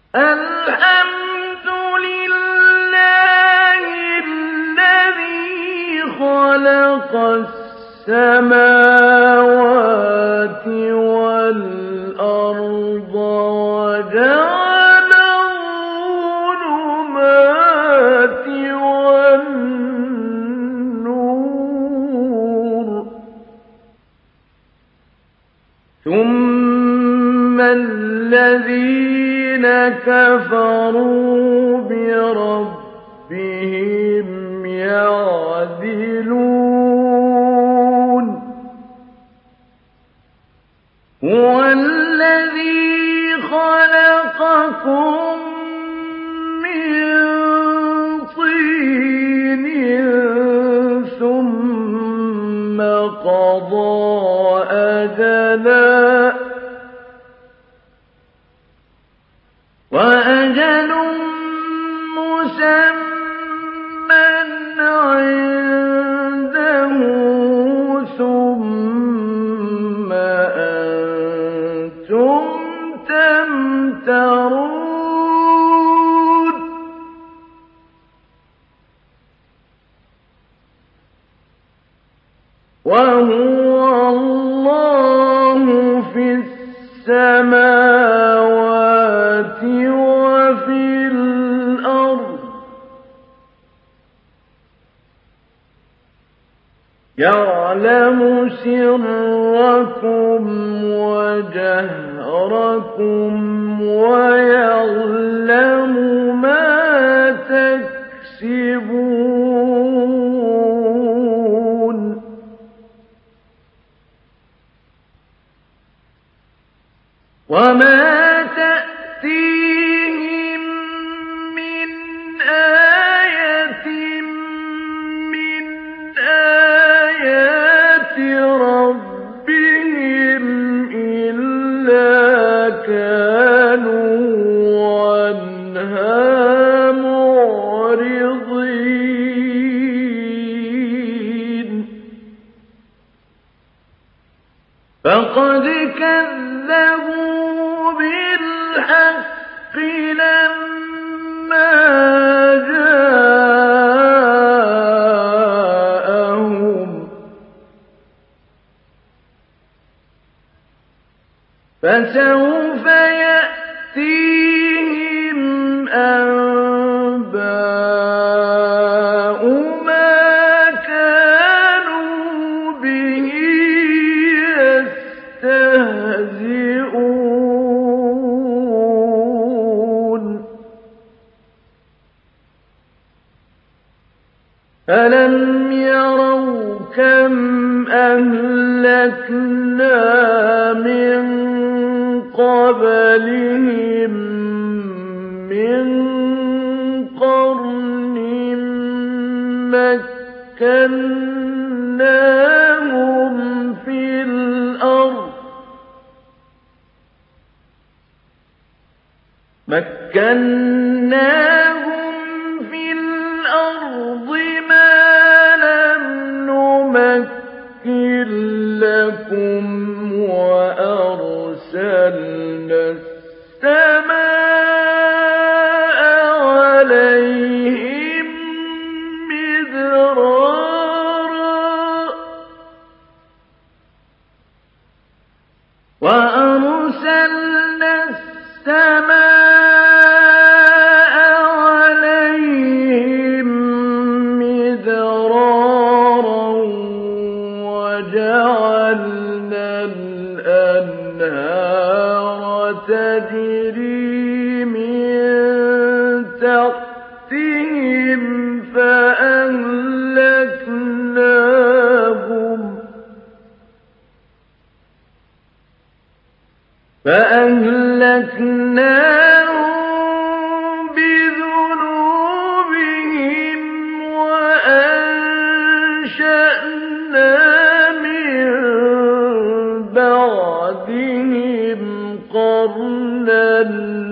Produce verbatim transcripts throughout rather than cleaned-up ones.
الحمد لله الذي خلق السماوات والأرض وجعل الظلمات والنور ثم الذين كفروا بربهم يعدلون هو الذي خلقكم من طين ثم قضى أجلا وأجل مسمى عنده ثم أنتم تمترون وهو الله في السماوات وفي الأرض يعلم سركم وجهركم ويعلم ما تكسبون وما تأتيهم من آية من آيات ربهم إلا كانوا عنها معرضين فقد كذبوا بالحق لما جاءهم فسوف يأتيهم أنباء ما كانوا به يستهزئون ألم يروا كم أهلكنا من قبلهم من قرن مكناهم في الأرض مكناهم في الأرض ما لم نمكن لكم وأرسلنا السماء عليهم مدرارا وأرسلنا السماء عليهم مدرارا وجعلنا الأنهار تجري من تحتهم فأهلكناهم فأهلكناهم بذنوبهم وأنشأنا من بعدهم قرنا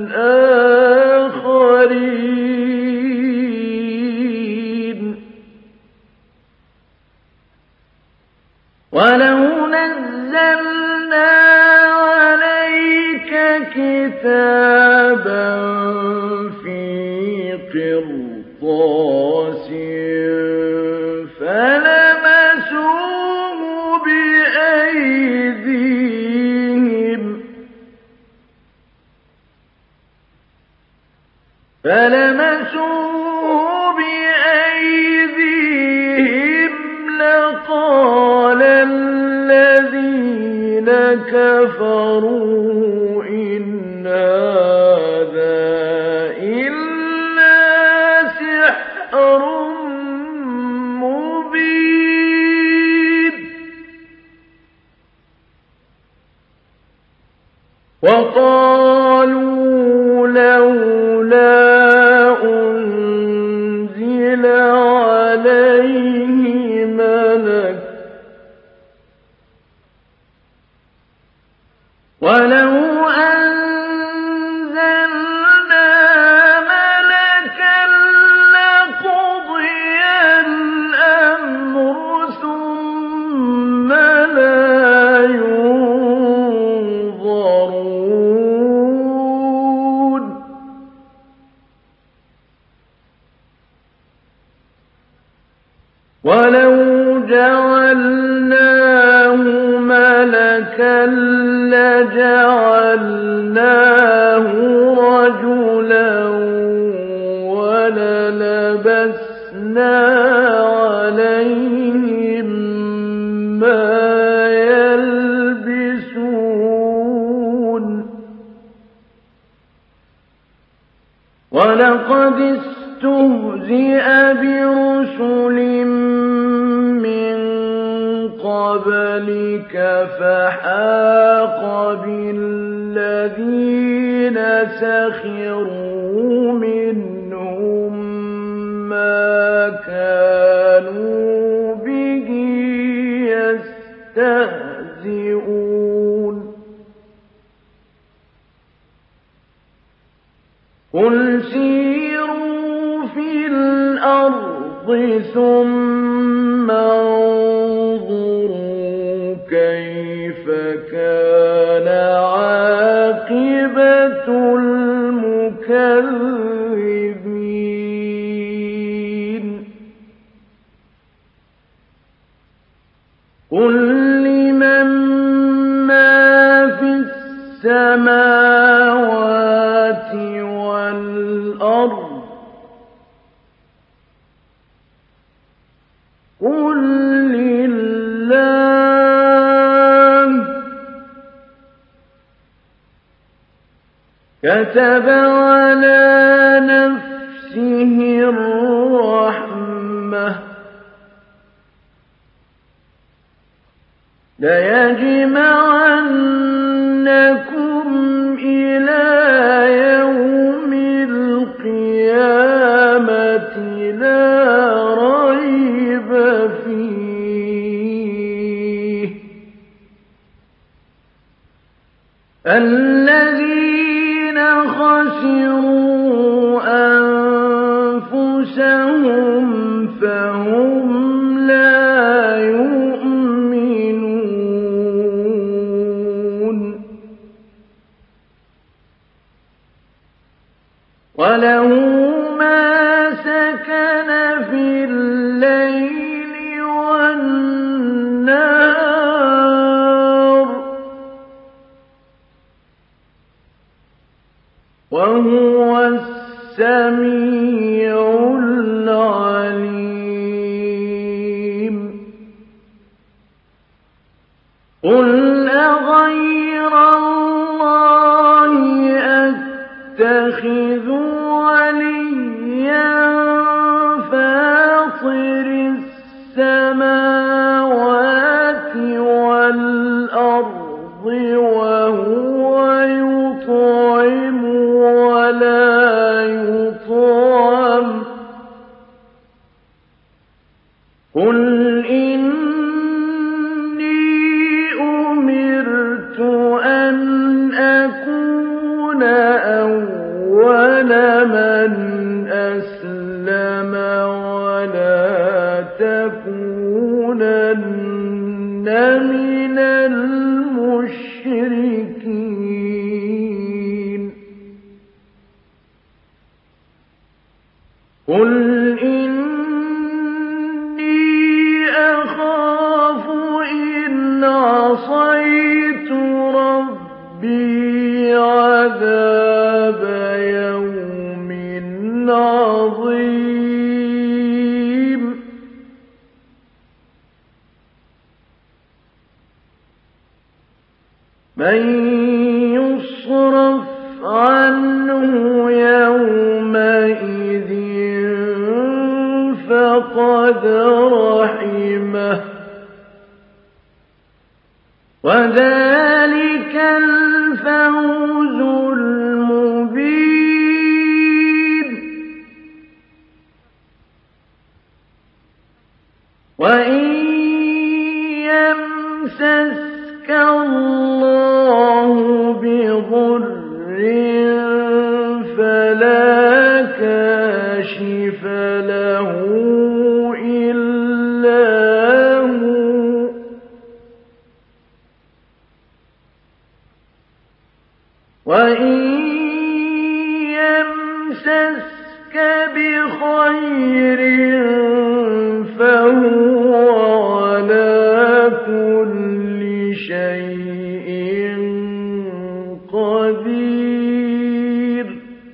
آخرين ولو نزلنا عليك كتابا كتابا في قرطاس فلمسوه بأيديهم فلمسوه بأيديهم لقال الذين كفروا إن هذا إلا سحر مبين وقالوا لولا أنزل عليه ملك ولو أنزلنا ملكا لقضي الأمر ثم لا ينظرون ولو جعلناه ملكا لجعلناه رجلا وللبسنا عليهم ما يلبسون ولقد استهزئ برسل من قبلك فحاق بالذين سخروا منهم ما كانوا به يستهزئون قل سيروا في الأرض ثم انظروا كيف كان عاقبة المكذبين قل لمن ما في السماوات والأرض قل لله كتب على نفسه الرحمة ليجمعنكم إلى يوم القيامة لا ريب فيه الذين خسروا أنفسهم فهم لا يؤمنون وله ما سكن في الليل والنهار وهو السميع العليم قل أغير الله أتخذ وليا فاطر السماوات والأرض وهو يطعم ولا يطعم قل إني أمرت أن أكون أول من أسلم ولا تكونن من المشركين قُلْ إِنِّي أَخَافُ إِنْ عَصَيْتُ رَبِّي عَذَابَ يَوْمٍ عَظِيمٍ مَنْ يُصْرَفْ عَنْهُ يَوْمَئِذٍ فَقَدْ رَحِمَهُ وَذَلِكَ الْفَوْزُ الْمُبِينُ وَإِنْ يَمْسَسْكَ اللَّهُ بِضُرٍّ فَلَا كَاشِفَ لَهُ إِلَّا هُوَ وَإِنْ يَمْسَسْكَ بِخَيْرٍ فَهُوَ عَلَى كُلِّ شَيْءٍ قَدِيرٌ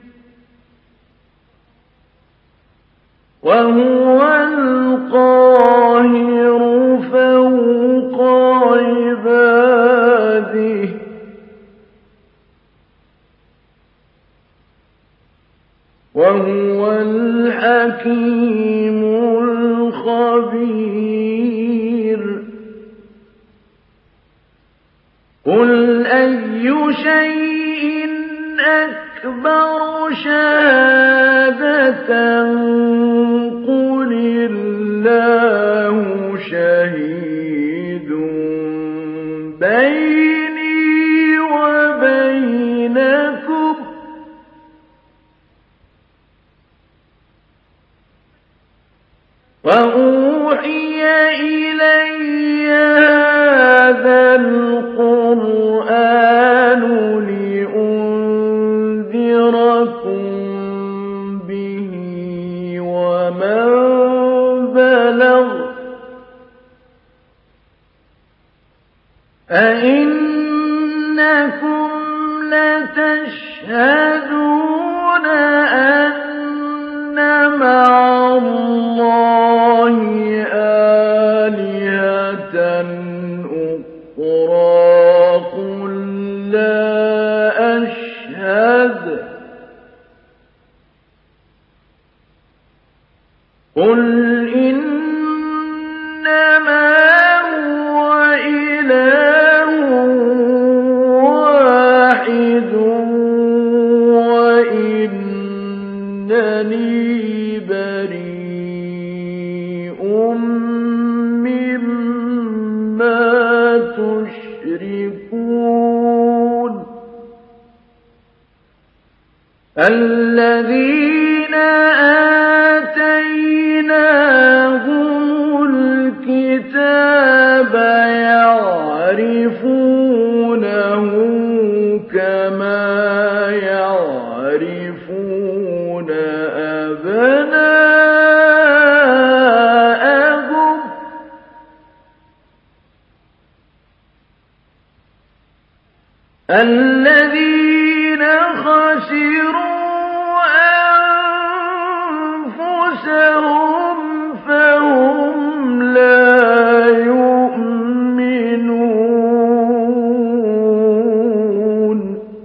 وَهُوَ الْقَاهِرُ فَوْقَ عِبَادِهِ وَهُوَ الْحَكِيمُ الْخَبِيرُ قُلْ أَيُّ شَيْءٍ أَكْبَرُ شَهَادَةً قُلِ اللَّهُ شَهِيدٌ بَيْنِي وَبَيْنَكُمْ وَأُوحِيَ إِلَيَّ هَذَا الْقُرْآنُ لِأُنذِرَكُم بِهِ وَمَن بَلَغَ أَئِنَّكُمْ لَتَشْهَدُونَ أَنَّ مَعَ اللَّهِ آلِهَةً أُخْرَىٰ قُل لَّا أَشْهَدُ قُلْ إِنَّمَا هُوَ إِلَٰهٌ وَاحِدٌ وَإِنَّنِي بَرِيءٌ مِّمَّا تُشْرِكُونَ الَّذِينَ آتَيْنَاهُمُ الْكِتَابَ يَعْرِفُونَهُ كَمَا يَعْرِفُونَ أَبْنَاءَهُمُ الَّذِينَ خَسِرُوا أَنفُسَهُمْ فَهُمْ لَا يُؤْمِنُونَ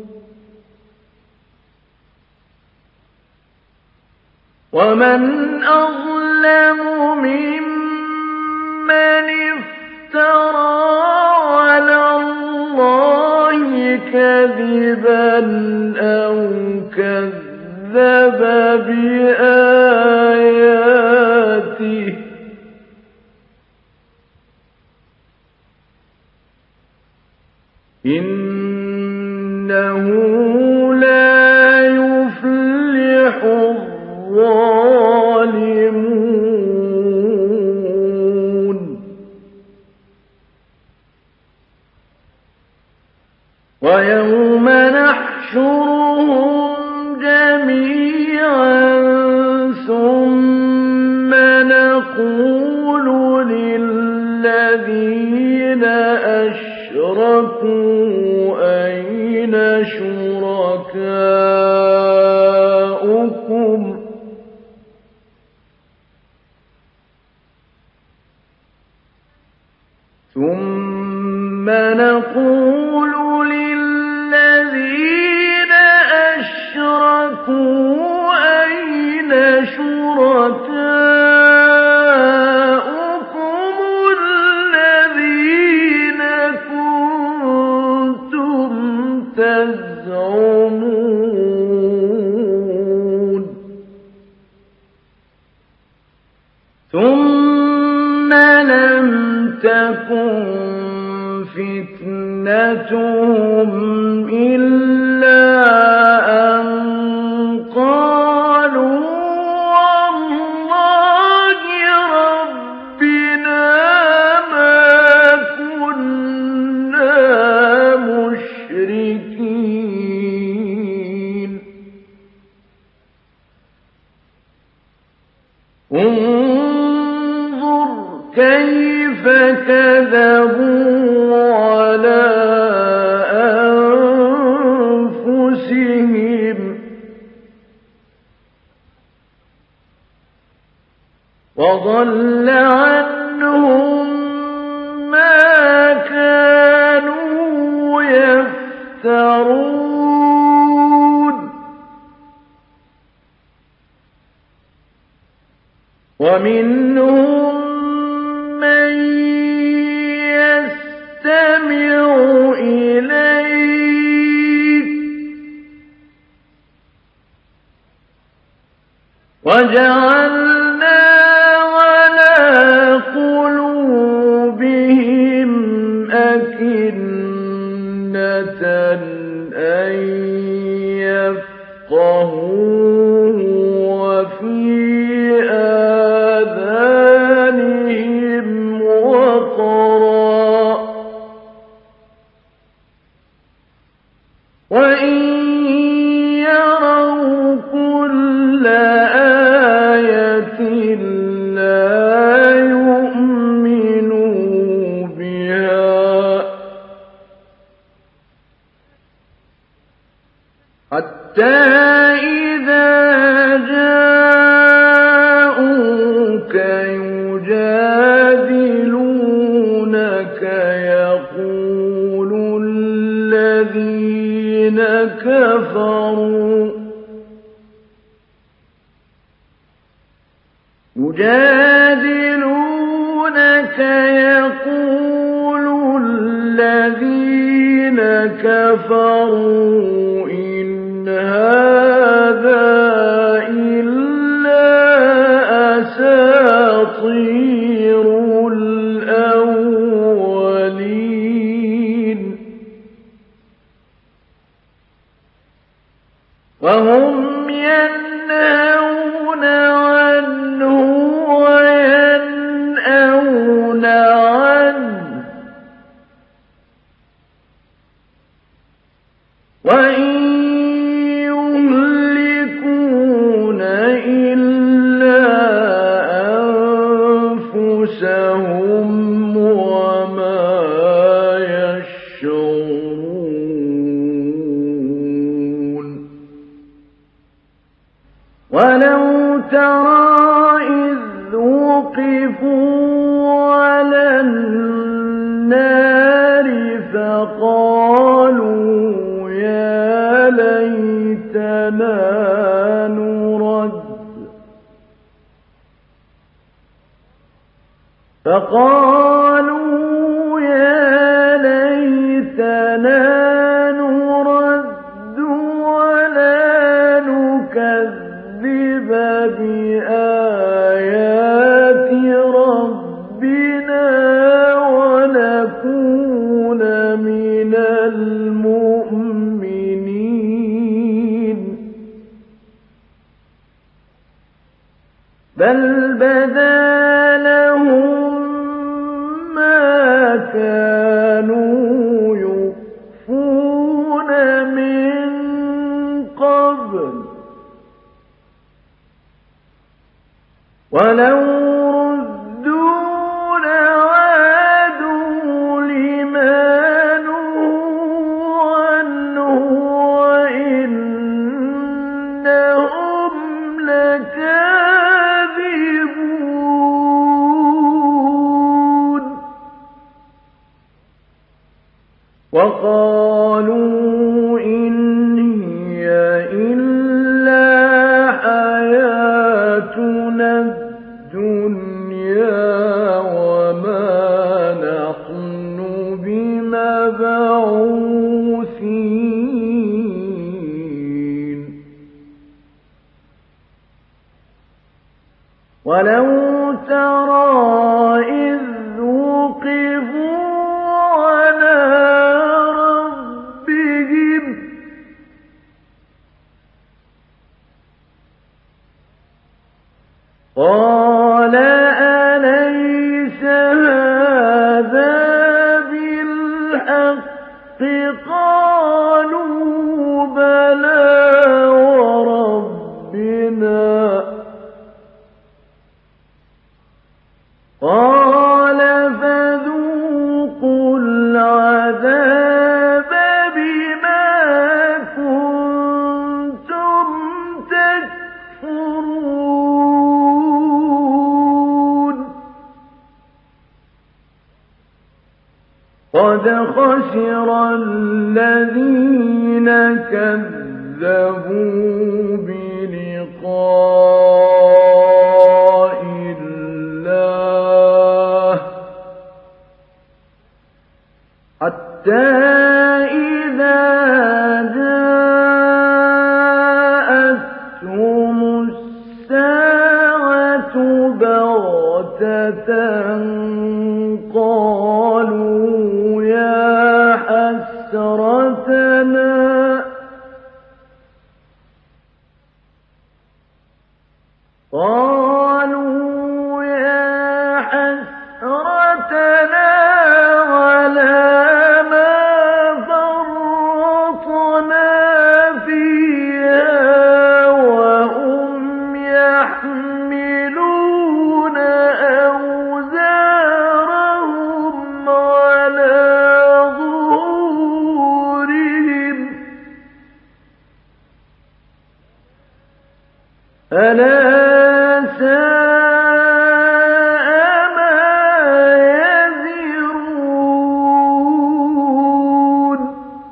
وَمَنْ أَظْلَمُ مِمَّنِ افْتَرَىٰ عَلَى اللَّهِ كَذِبًا أَوْ كَذَّبَ بِآيَاتِهِ إِنَّهُ لَا يُفْلِحُ الظَّالِمُونَ وَيَوْمَ نَحْشُرُهُمْ جَمِيعًا ثُمَّ شركاؤكم ثم نقول للذين أشركوا أين شركاؤكم الذين كنتم تزعمون ثم لم تكن فتنتهم إلا أن قالوا والله ربنا ما كنا مشركين انظر كيف كذبوا على أنفسهم وضل عنهم ما كانوا يفترون ومنهم من يستمع إليك وجعلنا على قلوبهم أكنة أن يفقهوه وفي آذانهم وقرا وإن يروا كل آية لا يؤمنوا بها حتى إذا جاءوك يجادلونك يقول الذين كفروا يجادلونك يقول الذين كفروا إن هذا إلا أساطير الأولين وهم ينهون عنه وينأون عنه وإن يهلكون إلا أنفسهم وما يشعرون ولو ترى إذ وقفوا على النار فقالوا يا ليتنا نرد فقالوا يا ليتنا نرد ولا نكذب بآيات ربنا ونكون من المؤمنين بل بدا لهم ما كانوا يخفون من قبل ولو ردوا لعادوا لما نهوا عنه وإنهم وقالوا إن هي إلا حياتنا الدنيا وما نحن بمبعوثين ولو ترى إذ وقفوا على ربهم قال أليس هذا بالحق قالوا بلى وربنا قال فذوقوا العذاب بما كنتم تكفرون قد خسر الذين كذبوا بلقاء الله حتى إذا جاءتهم الساعة بغتة قالوا يا حسرتنا قالوا يا حسرتنا على ما فرطنا فيها وهم يحملون أوزارهم على ظهورهم ألا ساء ما يزرون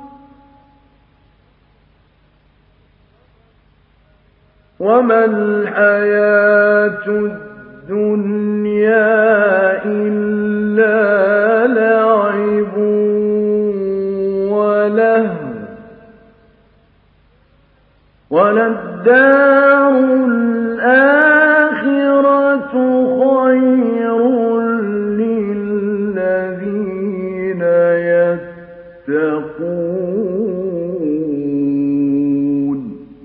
وما الحياة الدنيا إلا لعب ولهو وللدار الآخرة خير للذين يتقون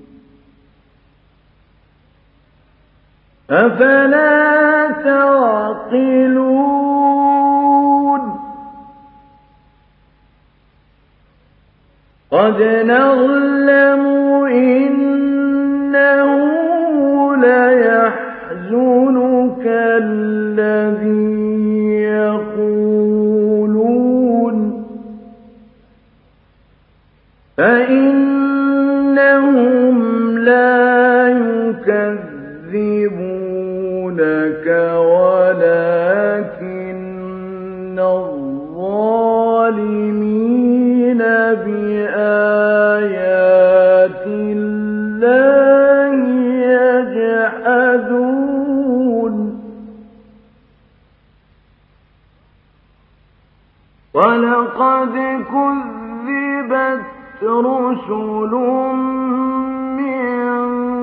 أفلا تعقلون قد نعلم إنه ليحزنك الذي يقولون فإنهم لا يكذبونك ولكن الظالمين بآيات الله يجحدون ولقد كذبت رسل من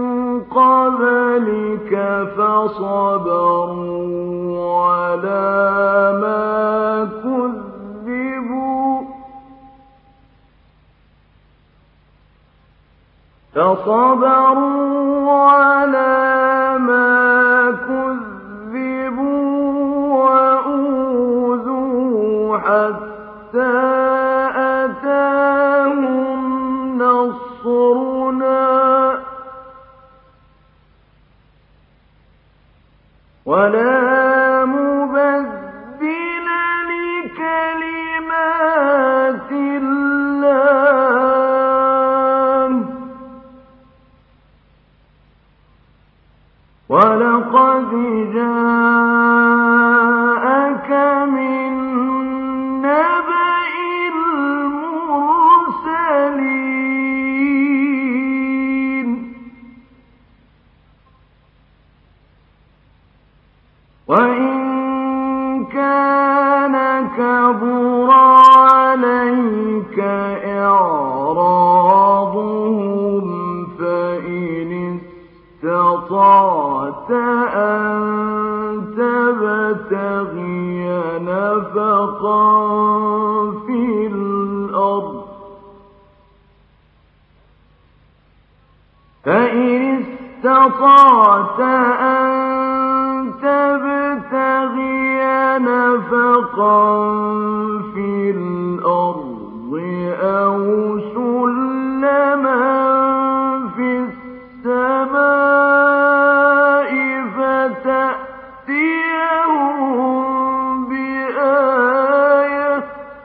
قبلك فصبروا على ما كذبوا فصبروا على ما كذبوا وأوذوا حتى أتاهم نصرنا ولا مبدل لكلمات الله ولقد جاءك من نبأ المرسلين وإن كان كبر عليك إعراضهم فإن استطعت أن تبتغي نفقا في الأرض فإن استطعت أن تبتغي نفقا في الأرض أو سلما في السماء فتأتيهم بآية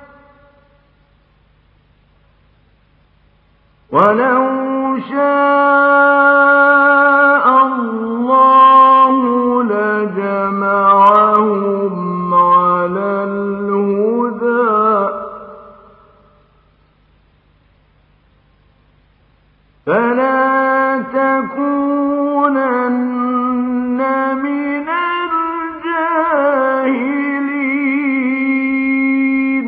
ولو شاء الله لجمعهم على الهدى فلا تكونن من الجاهلين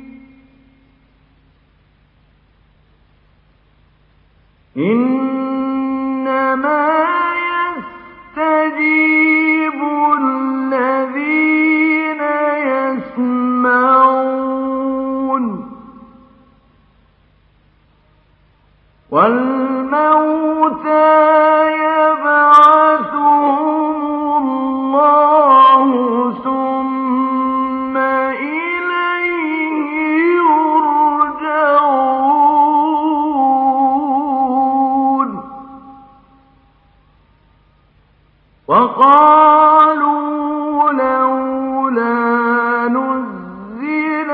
إنما يستجيب الذين يسمعون والموتى يبعثهم الله ثم إليه يرجعون وقالوا لولا نزل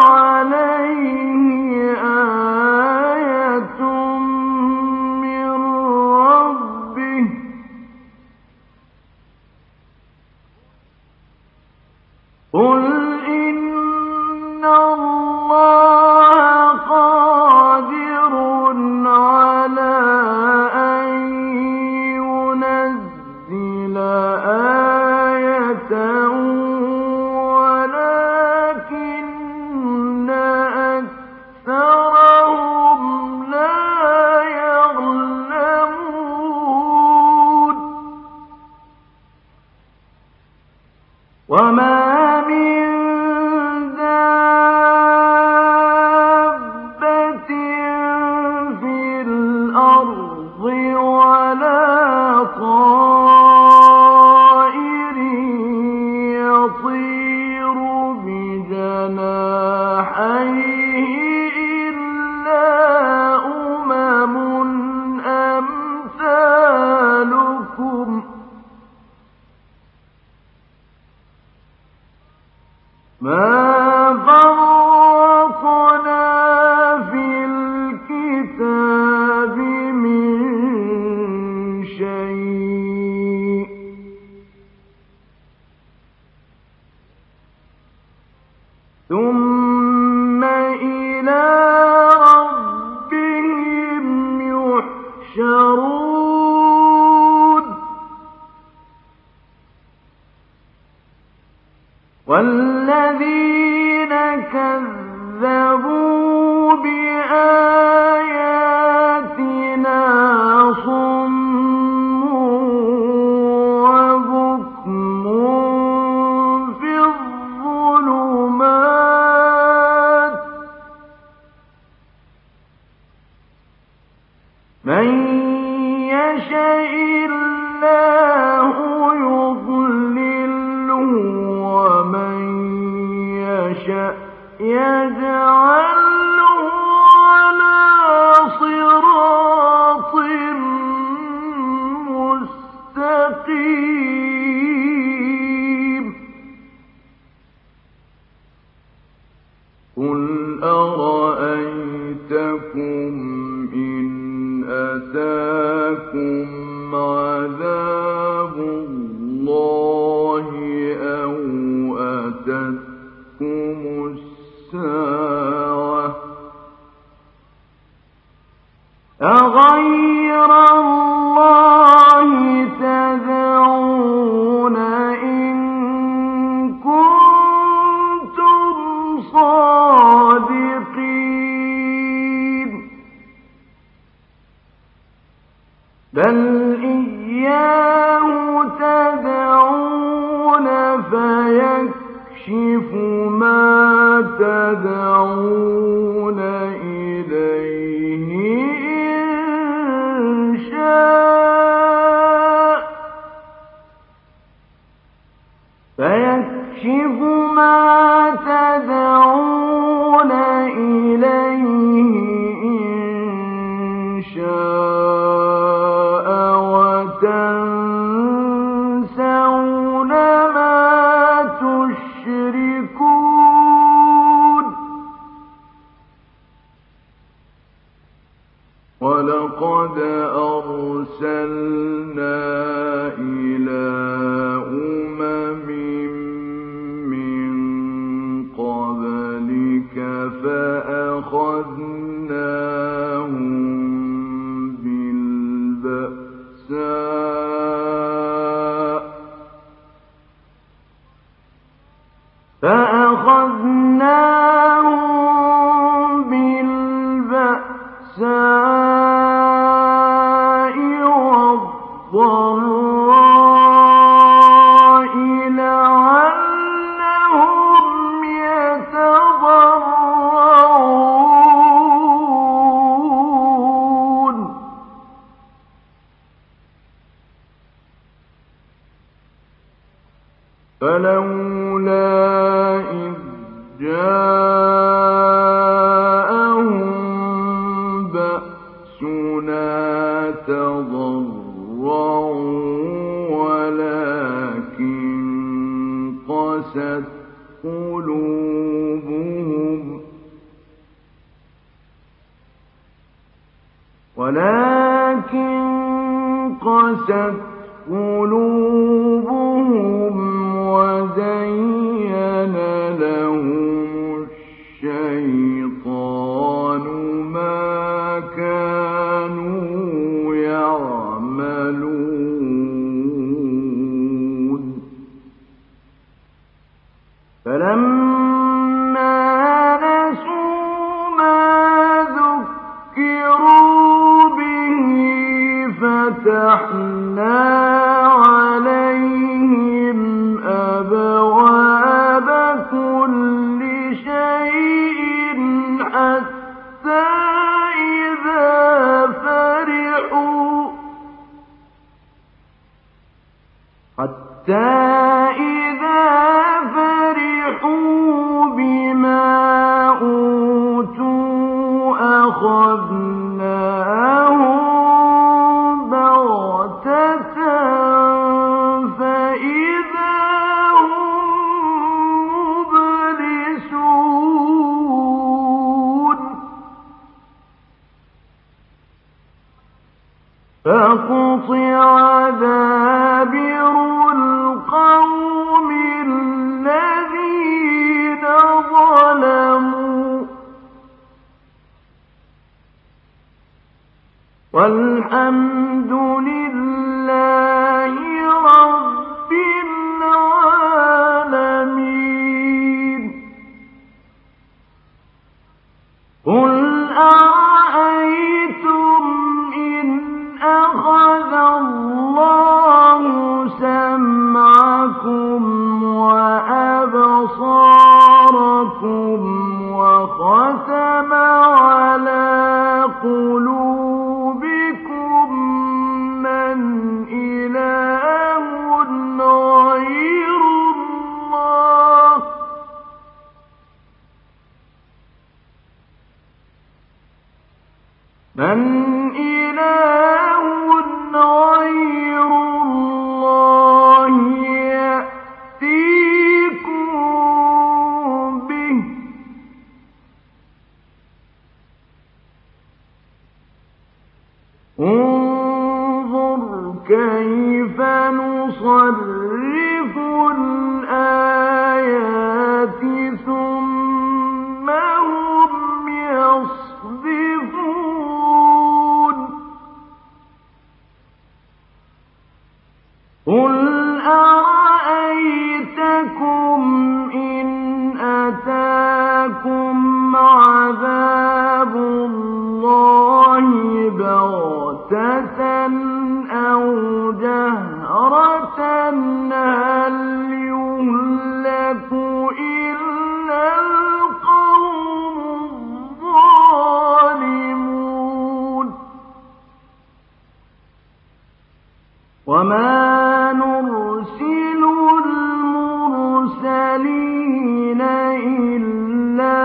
عليه آية من ربه قل إن الله قادر على أن ينزل آية ولكن أكثرهم لا يعلمون وما من دابة في الأرض ولا طائر يطير بجناحيه إلا أمم أمثالكم ما فرطنا في الكتاب من شيء ثم إلى ربهم يحشرون والذين كذبوا بآياتنا صم وبكم في الظلمات من يشاء الله يضلله ومن يشاء يجعله على صراط مستقيم قل أرأيتكم إن أتاكم عذاب الله أو أتتكم الساعة أغير الله تدعون إن بل إياه تدعون فيكشف ما تدعون إليه إن شاء فيكشف ما تدعون إليه إن شاء وتنسون ما تشركون ولقد أرسلنا إلى أمم من قبلك فأخذناهم بالبأساء فأخذناهم بالبأساء والضراء لعلهم يتضرعون فلولا إذ جاءهم بأسنا تضرعوا ولكن قست قلوبهم ولكن قست قلوبهم وزين لهم الشيطان ما كانوا يعملون فلما نسوا ما ذكروا به فتحنا عليهم أبواب كل شيء حتى إذا فرحوا حتى إذا فرحوا بما أوتوا أخذناهم بغتة فإذا هم مبلسون فقطع دابر القوم الذين ظلموا والحمد لله رب العالمين قل أرأيتم إن أخذ الله سمعكم وأبصاركم وختم على قلوبكم من إله غير الله من إله غير الله يأتيكم به انظر كيف نصرف الآيات ثم هم يصدفون قل أرأيتكم إن أتاكم عذاب الله بغتة وما نرسل المرسلين إلا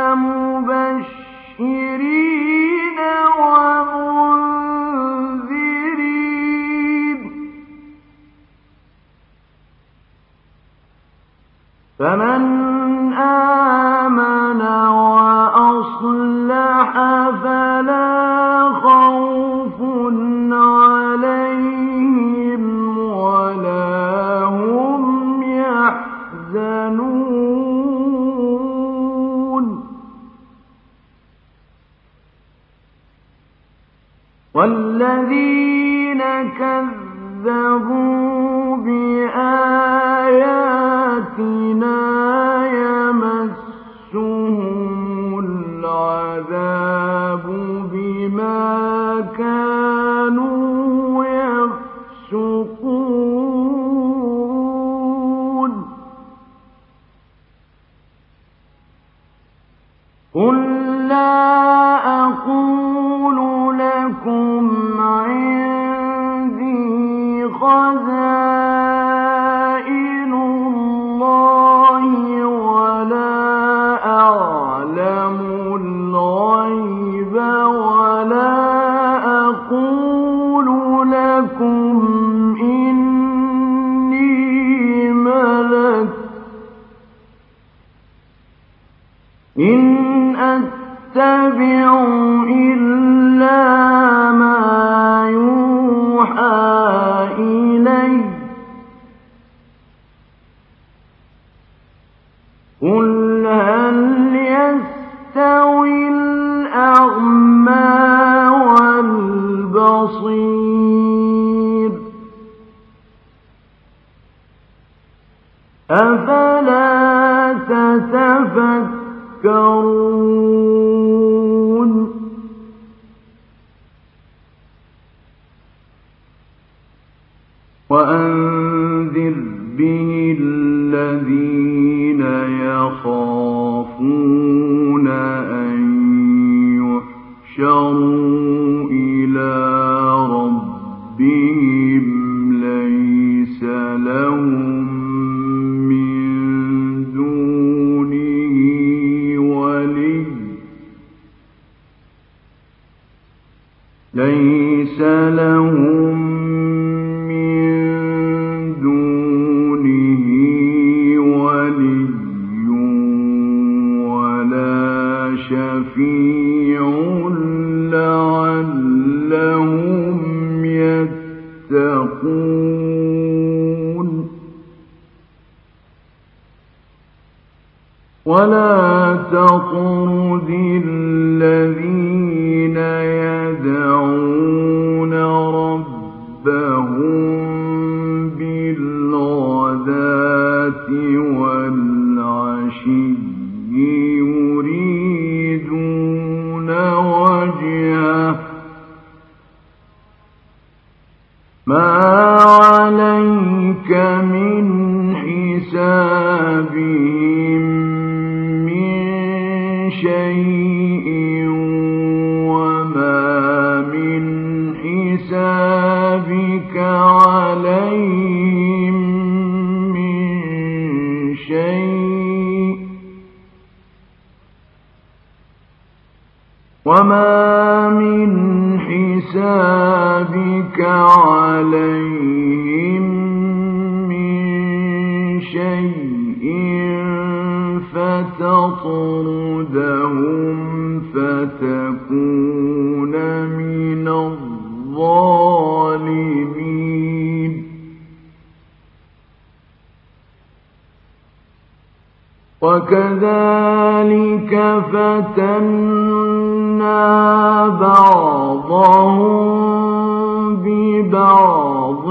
مبشرين ومنذرين فمن آمن وأصلح فلا خوف عليهم ولا هم يحزنون والذين كذبوا بآياتنا يمسهم العذاب بما كانوا يفسقون قل لا أقول لكم عندي خزائن الله ولا أعلم الغيب ولا أقول لكم إني ملك إن أتبع إلا ما يوحى إلي قل هل يستوي الأعمى والبصير أفلا تتفكرون وأنذر به الذين يخافون أن يحشروا إلى ربهم ليس لهم من دونه ولي ليس لهم شفيع لعلهم يتقون ولا تطرد الذين يدعون ربهم بالغداة والعشي يريدون وجهه ما عليك من حسابهم من شيء وما من حسابك عليهم من شيء وما من حسابك عليهم من شيء فتطردهم فتكون من الظالمين وكذلك فتنا بعضهم ببعض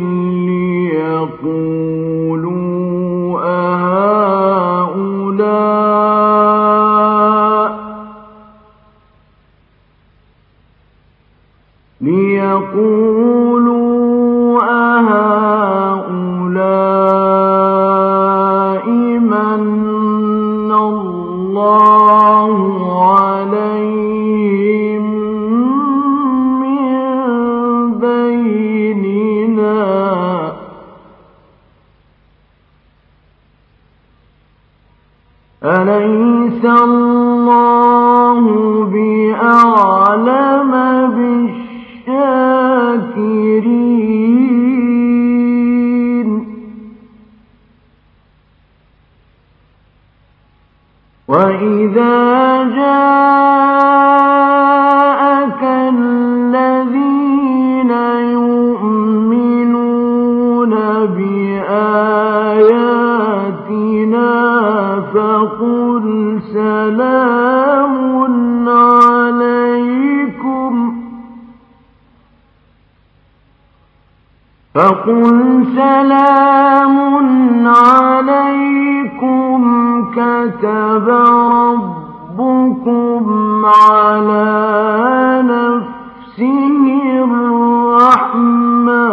ليقولوا أهؤلاء ليقولوا أهؤلاء من الله عليهم من بيننا أليس الله بأعلم بالشاكرين وإذا جاءك الذين يؤمنون بآياتنا فقل سلام عليكم فقل سلام عليكم كتب ربكم على نفسه الرحمة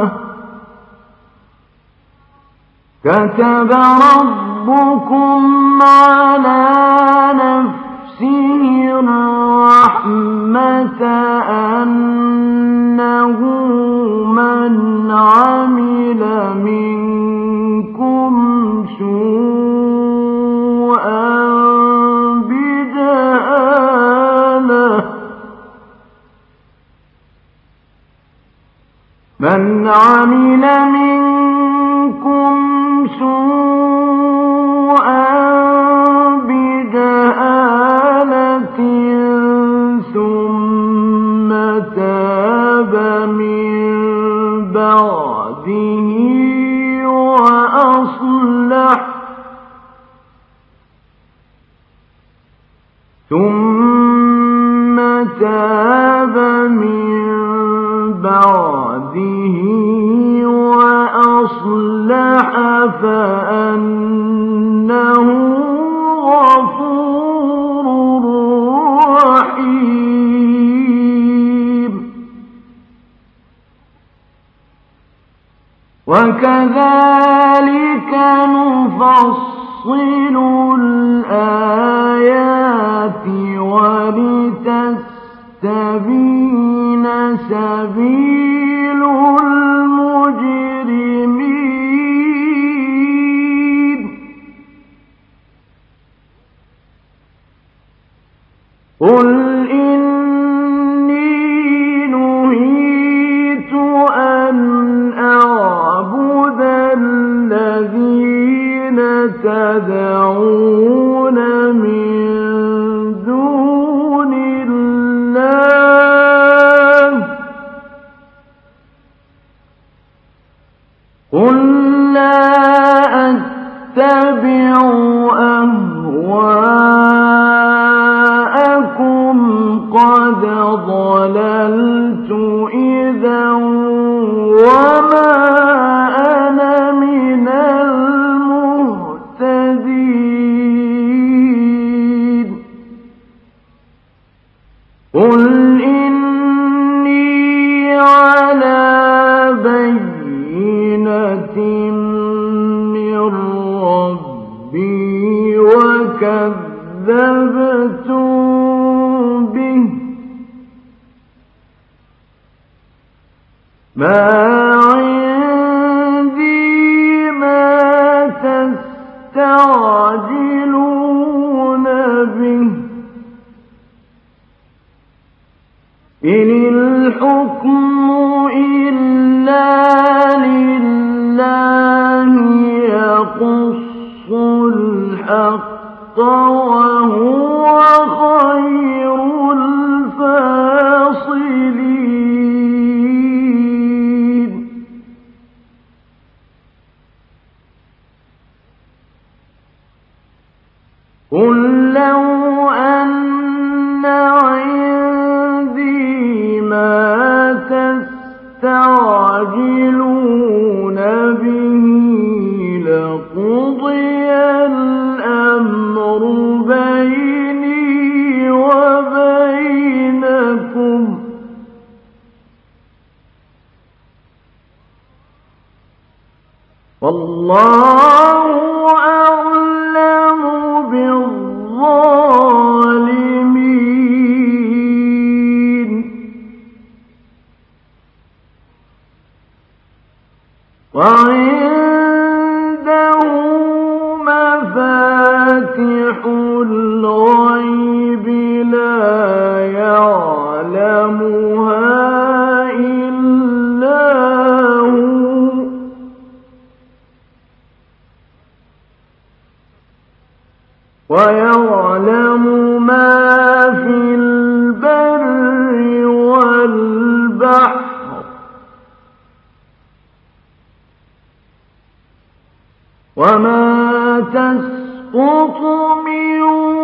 كتب ربكم على نفسه الرحمة أنه من عمل منكم سوءا بجهالة من عمل منكم سوءا بجهالة ثم تاب من بعده وأصلح ثم تاب من بعده وأصلح فأنه غفور رحيم وكذلك نفصل الآيات ولتستبين سبيل المجرمين قل إني نهيت أن أعبد الذين تدعون من دون الله قل لا أتبع أهواءكم قد ضللت إذا وما أنا من المهتدين قل إني على بينة من ربي وكذبتم به ما عندي ما تستعجلون به إن الحكم إلا لله يقص الحق وهو خير الفاصلين قل لو أن عندي ما تستعجلون به لقضي الأمر بيني وبينكم والله أعلم بالظالمين وعنده مفاتح الغيب لا يعلمها إلا هو ويعلم ما في البر والبحر وما تسقط من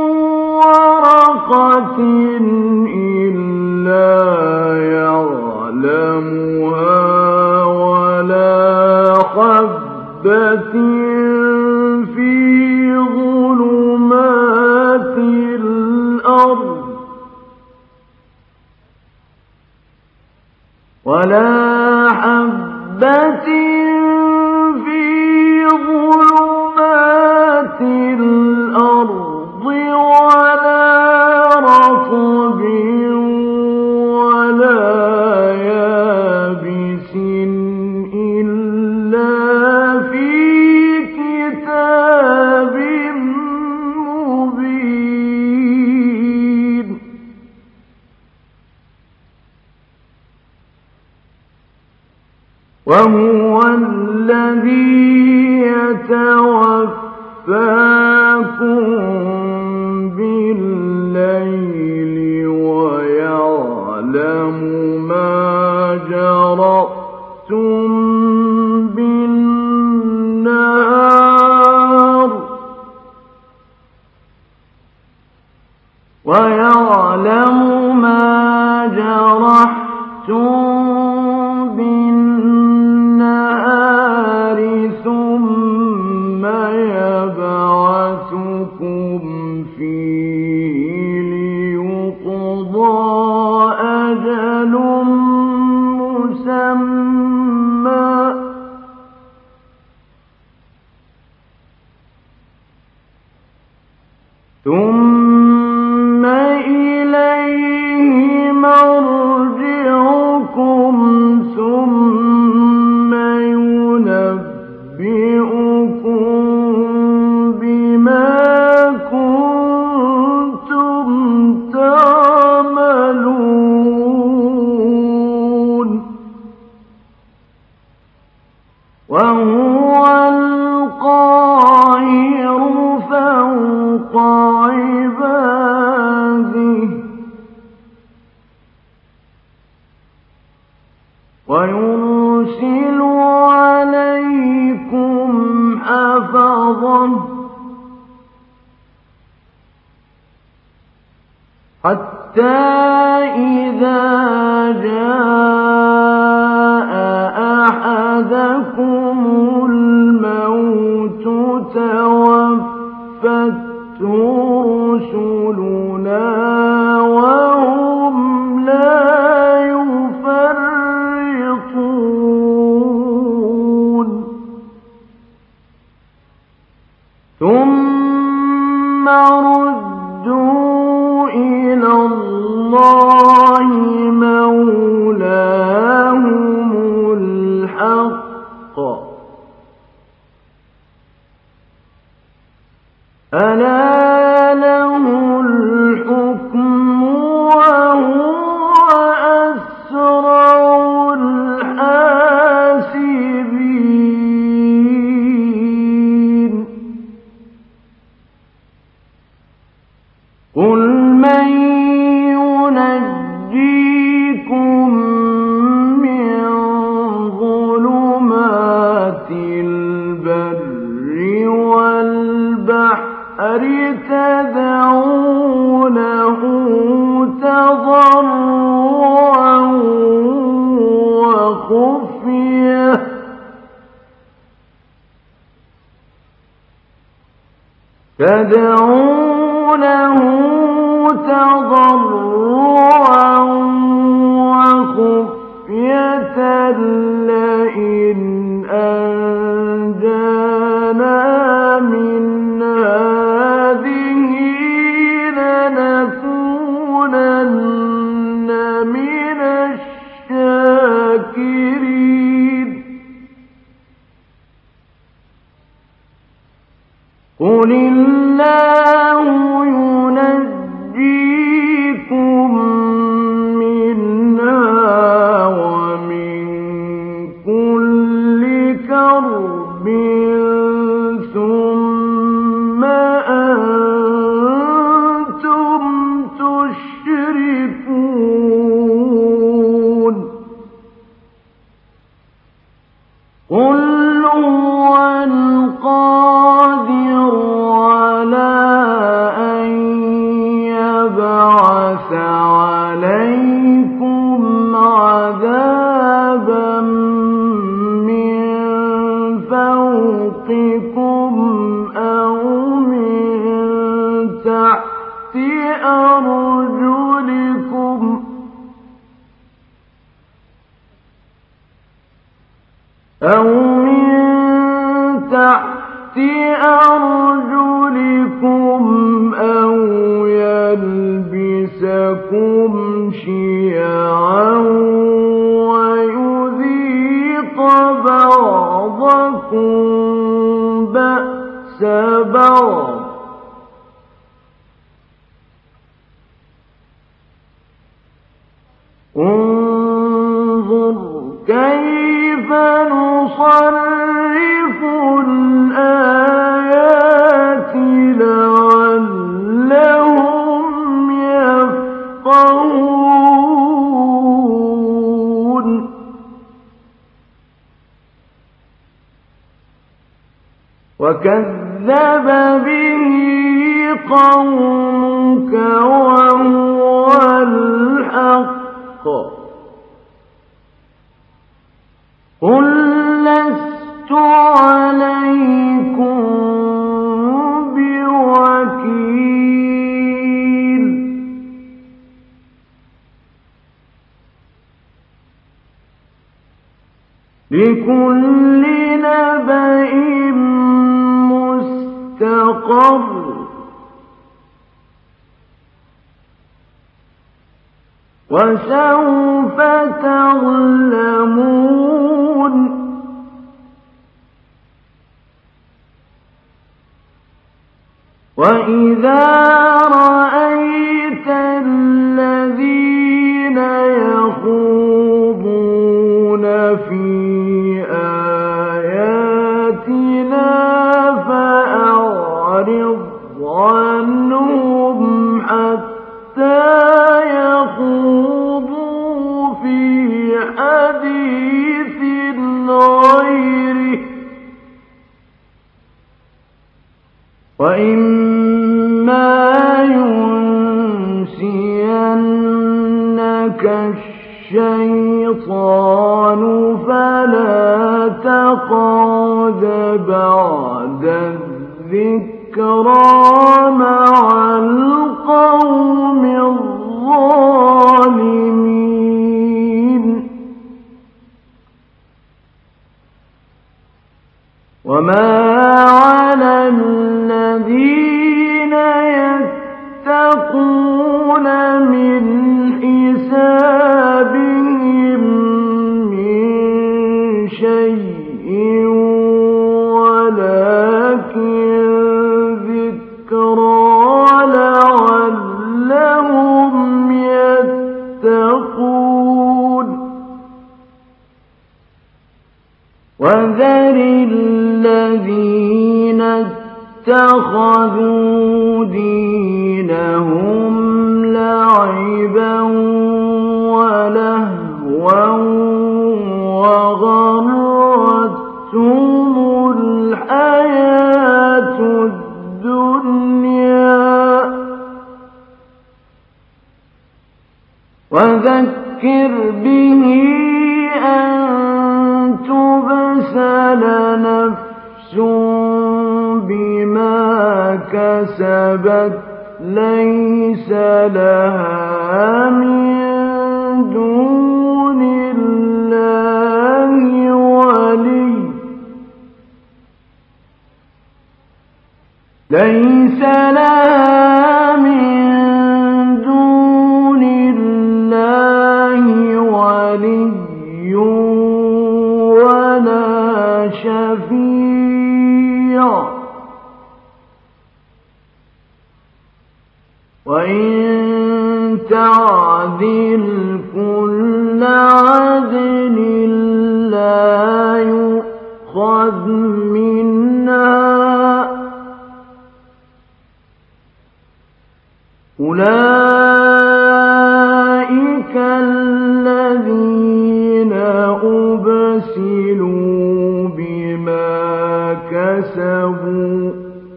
ورقة إلا يعلمها ولا حبة في ظلمات الأرض ولا حبة في ظلمات الأرض ولا رطب ولا يابس إلا في كتاب مبين وهو الذي يتوفاكم بالليل ويعلم ما جرأتم بالنهار ويعلم ما جرحتم بالنهار ثم يبعثكم فيه ليقضى أجل مسمى ثم إليه مرجعكم ثم ينبئكم بما كنتم تعملون وهو القاهر فوق عباده ويرسل عليكم حفظا حتى إذا جاء أحدكم الموت توفته رسلنا وهم لا يفرطون ثم ردوا إلى الله مولاهم الحق ألا له الحكم وهو أسرع الحاسبين قل من ينجيكم من ظلمات البر والبحر تدعونه تضرعا وخفية تدعونه تضرعا وخفية لئن أنجانا من هذه لنكونن من الشاكرين قل الله كرب ثم أنتم تشركون قل هو القادر على أن يبعث عليكم عذابا من فوقكم أو من تحت أرجلكم أو من تحت أرجلكم أو يلبسكم شيعا ويذيق بعضكم بأس بعض انظر كيف نصرف الآيات لعلهم يفقهون وكذب به قومك وهو الحق قل لست عليكم بوكيل لكل نبأ مستقر وسوف تعلمون وإذا رأيت الذين يخوضون في آياتنا فأعرض عنهم حتى يخوضوا في حديث غيره وإما ينسينك الشيطان فلا تقعد بعد الذكرى مع القوم الظالمين وما على الذين يتقون من حسابهم من شيء ولكن ذكرى لعلهم يتقون وذر الذين اتخذوا دينهم لعبا ولهوا وغرتهم الحياة الدنيا وذكر به أن تبسل نفس بما كسبت ليس لها من دون الله ولي ليس لها من دون الله ولي ولا شفيع وإن تعدل كل عدل لا يؤخذ فاصعد منها أولئك الذين أبسلوا بما كسبوا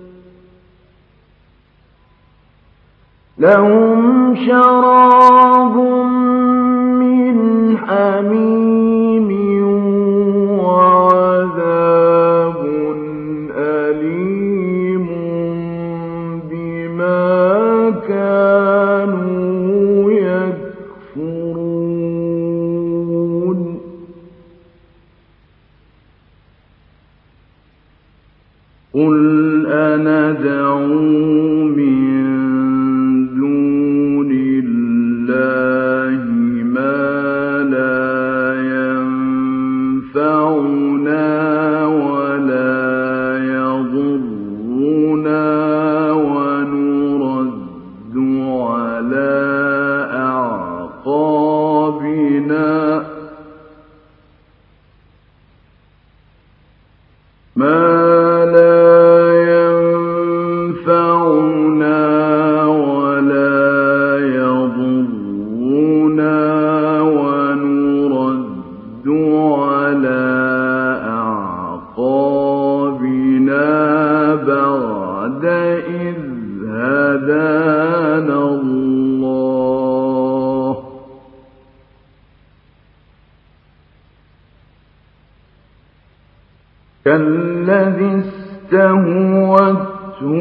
لهم شراب من حميم وعذاب أليم بما كانوا يكفرون قل أندعو من دون الله ما لا ينفعنا ولا يضرنا ونرد على أعقابنا ما كالذي استهوته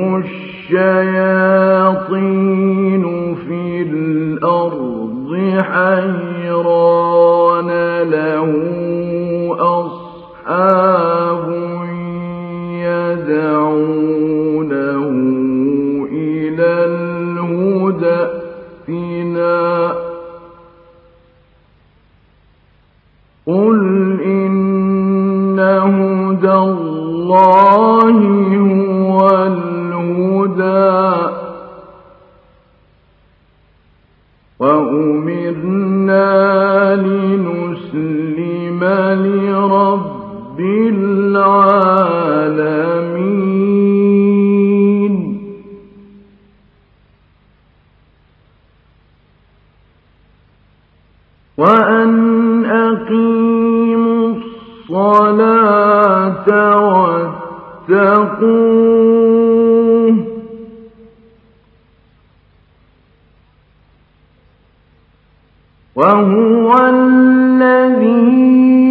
الشياطين في الأرض حيران له أصحاب يدعونه إلى الهدى ائتنا قل إن هدى الله هو الهدى وأمرنا لنسلم لرب العالمين وأن أقيموا الصلاة واتقوه وهو الذي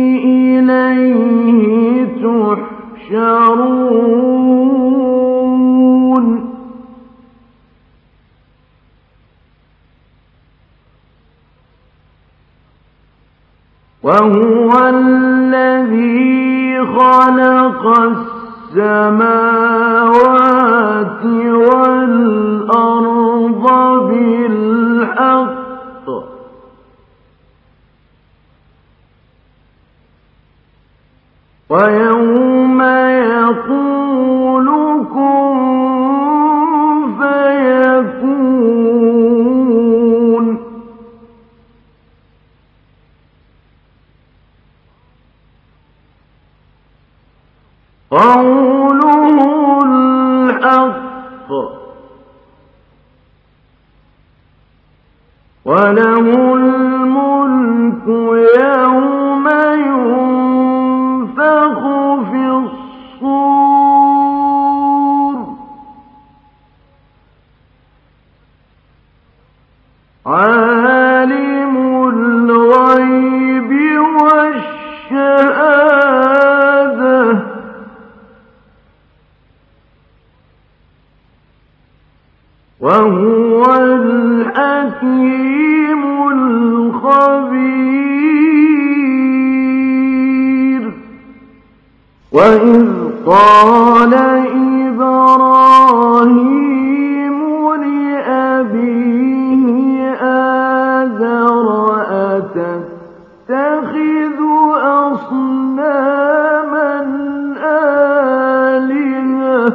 إليه تحشرون وهو الذي خلق السماوات والأرض بالحق ويوم يقول كن فيكون قوله الحق وله الملك يوم ينفخ في الصور عالم الغيب والشهادة وهو الحكيم الخبير وإذ قال إبراهيم لأبيه آزر أتتخذ أصناما آلهة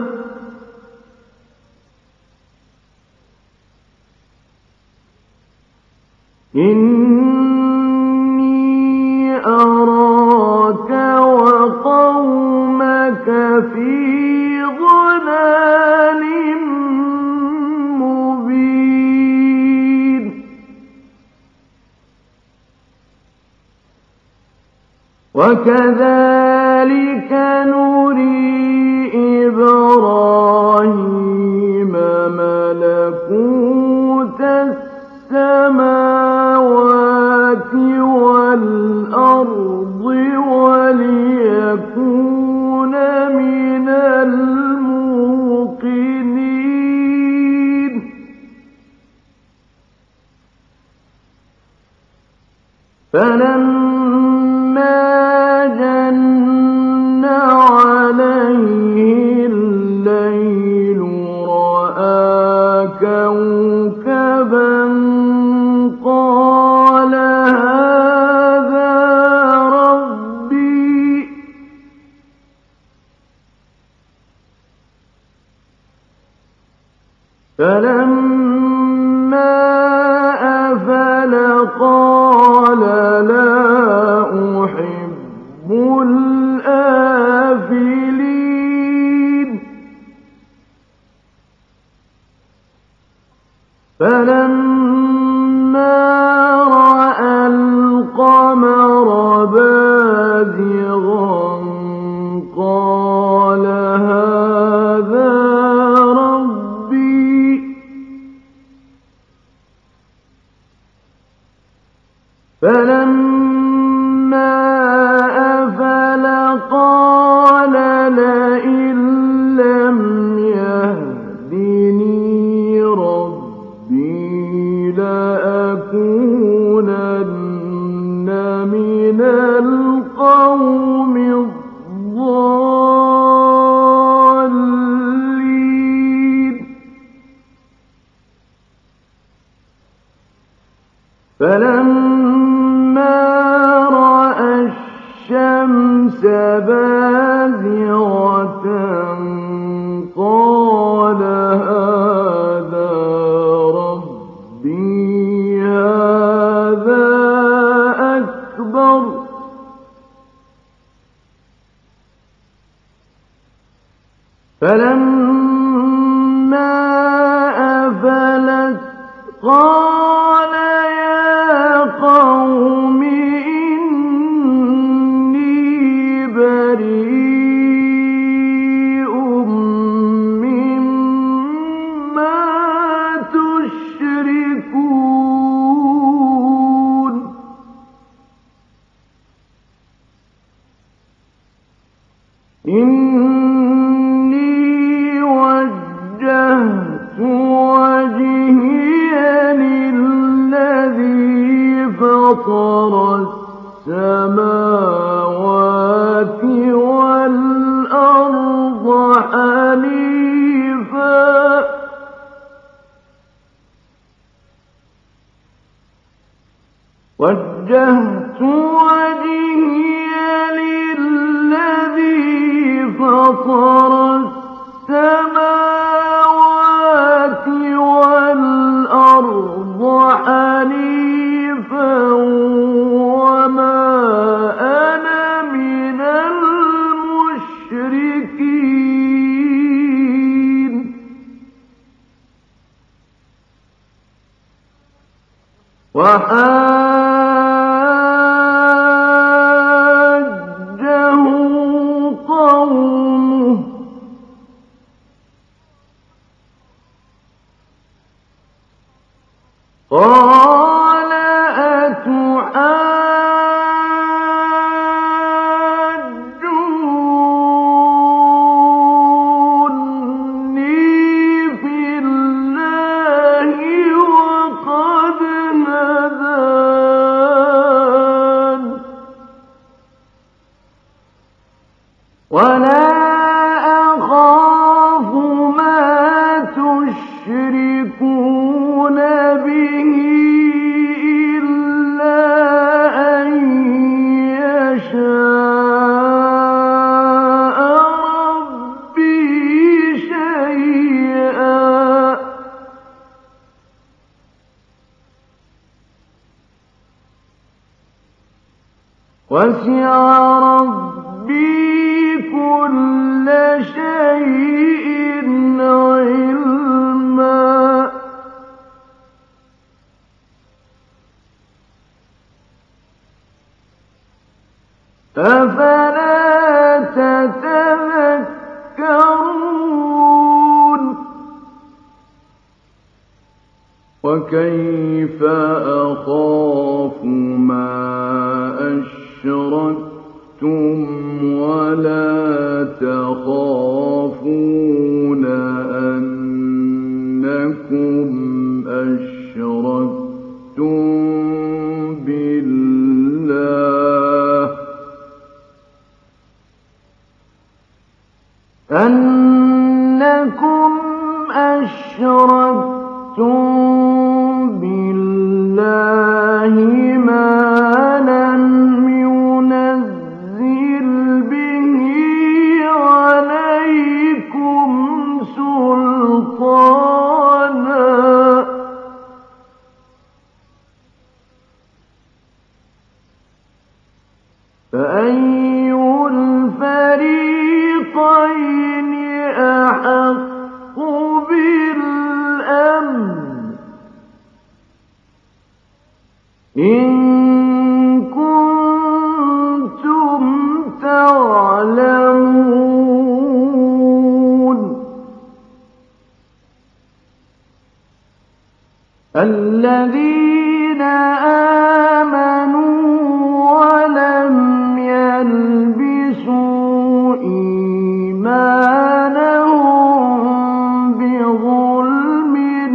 إني أراك وقومك لفي ضلال مبين وكذلك نري إبراهيم ملكوت السماوات والأرض وليكون من الموقنين فلما جن عليه الليل رأى كوكبا قال هذا ربي فلما أفل قال لا أحب الآفلين فلما رأى القمر بازغا قال هذا ربي فلما أفل قال لئن لم يهدني ربي لأكونن من القوم الضالين فلما رأى الشمس بازغة قال هذا ربي هذا أكبر فلما أفلت قال يا قوم إني بريء مما تشركون إني وجهت وجهي للذي فطر السماوات والأرض حنيفا وجهت وجهي للذي فطر السماوات والأرض حنيفا وما أنا من المشركين وحاجه قومه قال أتحاجوني في الله وقد هدان ولا أخاف ما تشركون به إلا أن يشاء ربي شيئا وسع ربي كل وكيف أخاف ما أشركتم ولا تخافون أنكم أشركتم بالله أنكم أشركتم بالله ما لم ينزل به عليكم سلطانا فأي الفريقين أحق بالأمن إن كنتم تعلمون الذين آمنوا ولم يلبسوا إيمانهم بظلم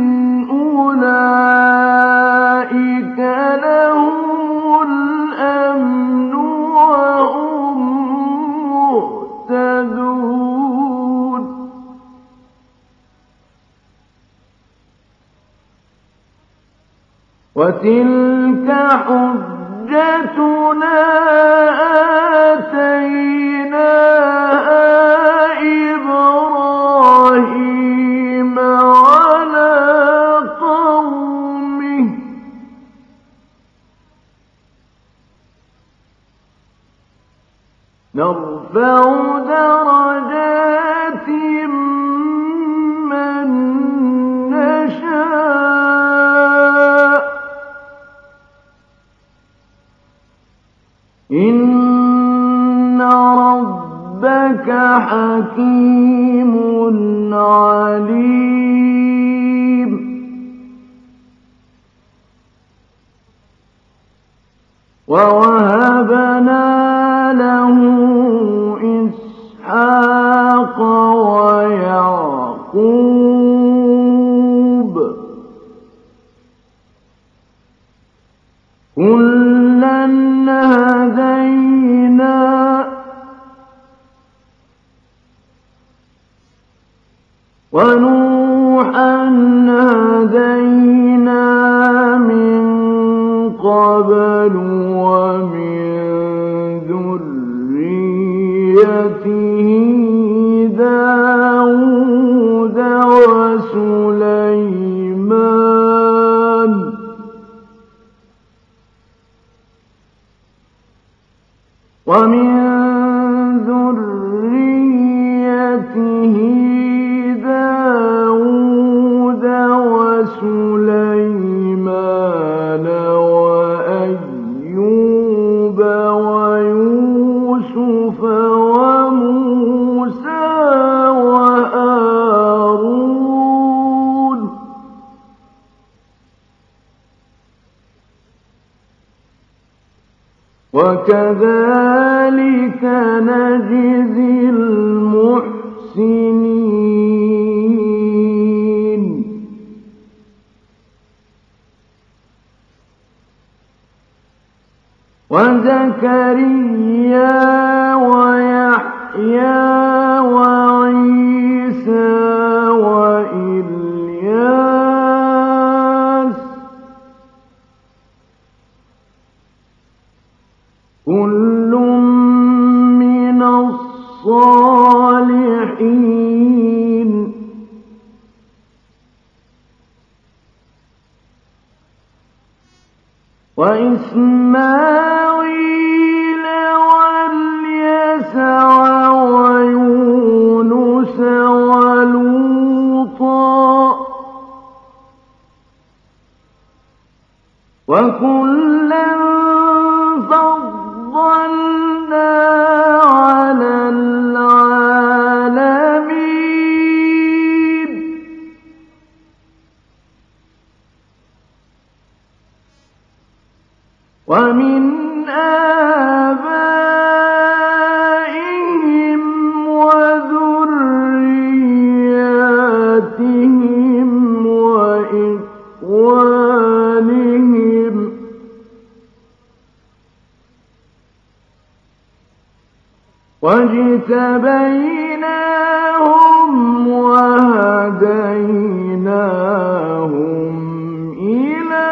أولئك لهم الأمن وهم مهتدون وتلك حجتنا آتيناها إبراهيم على قومه نرفع درجات من نشاء إن ربك حكيم عليم ووهبنا له إسحاق ويعقوب كلا هدينا ونوحا هدينا من قبل ومن ذريته داود وسليمان ومن ذريته داود وسليمان وأيوب ويوسف وموسى وهارون وكذلك نجزي المحسنين وزكريا ويحيى وعيسى وإلياس كل من الصالحين وإسماعيل واليسع ويونس ولوطا وكلا فضلنا على العالمين. واجتبيناهم وهديناهم إلى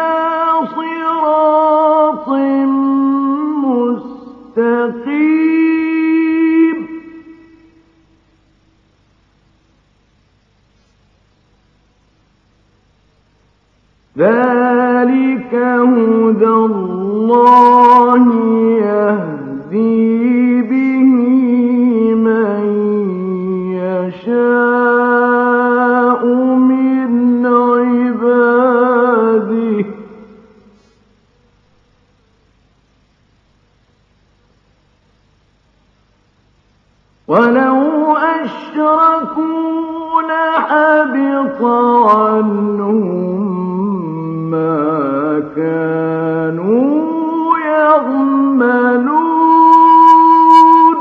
صراط مستقيم ذلك هدى الله يهدي به من يشاء من عباده ولو أشركوا لحبط عنهم ما كانوا يعملون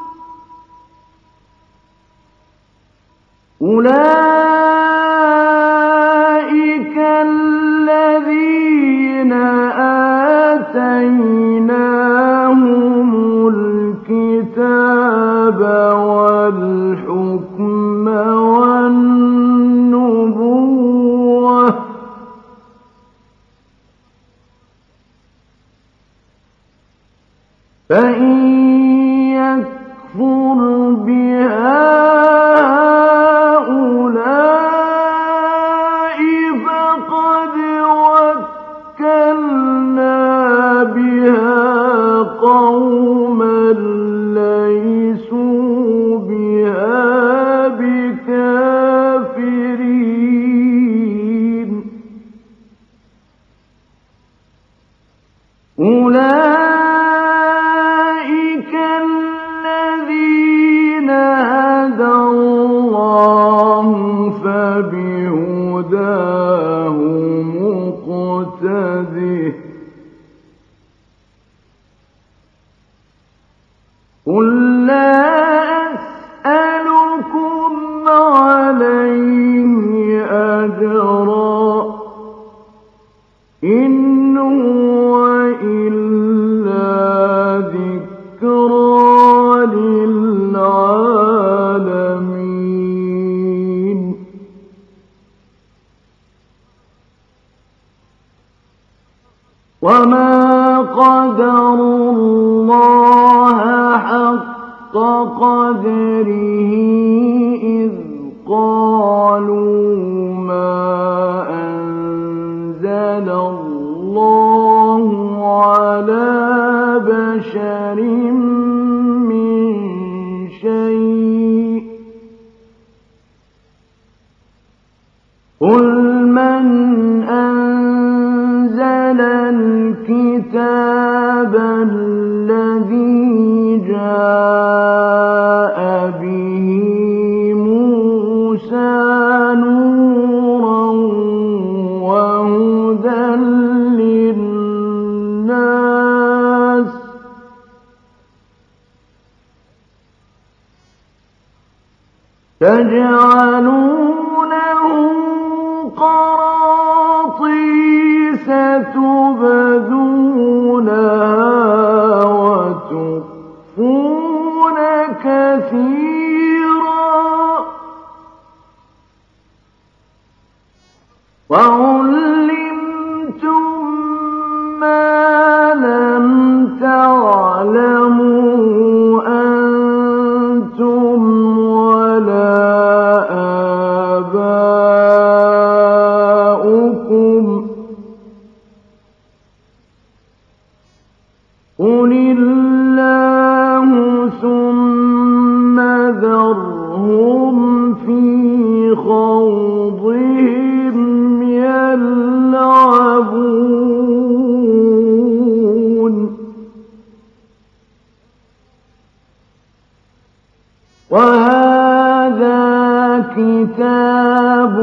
أولئك الذين آتيناهم الكتاب والحكم والنبوة فإن يكفر بها هؤلاء فقد وكلنا بها قوما ليسوا بها بكافرين أولئك الذين هدى الله فبهداه مقتده قل لا أسألكم عليه أجرا إن هو إلا ذكرى للعالمين وما قدروا الله حق قدره إذ قالوا ما أنزل الله على بشر من شيء قل من أنزل الكتاب الذي جاء به موسى نورا وهدى للناس تجعلونه قراطيس تبدونها وتخفون كثيرا وعلمتم ما لم تعلموا أنتم ولا آباؤكم قل الله ثم ذرهم في خوضهم يلعبون وهذا كتاب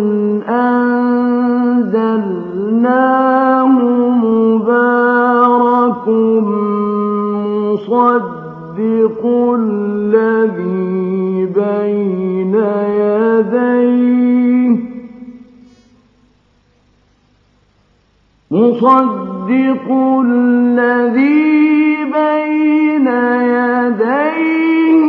أنزلناه مبارك مصدق الذي بين يديه مصدق الذي بين يديه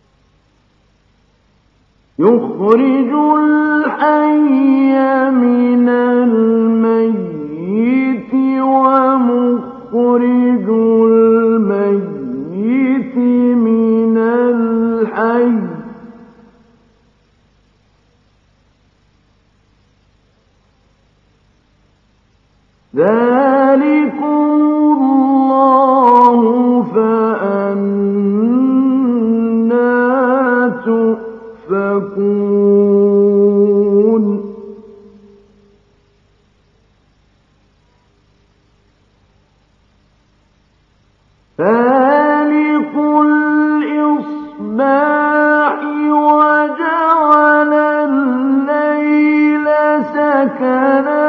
يخرج الحي من الميت ومخرج الميت من الحي ذلكم الله فأنى تؤفكون فالق الإصباح وجعل الليل سكنا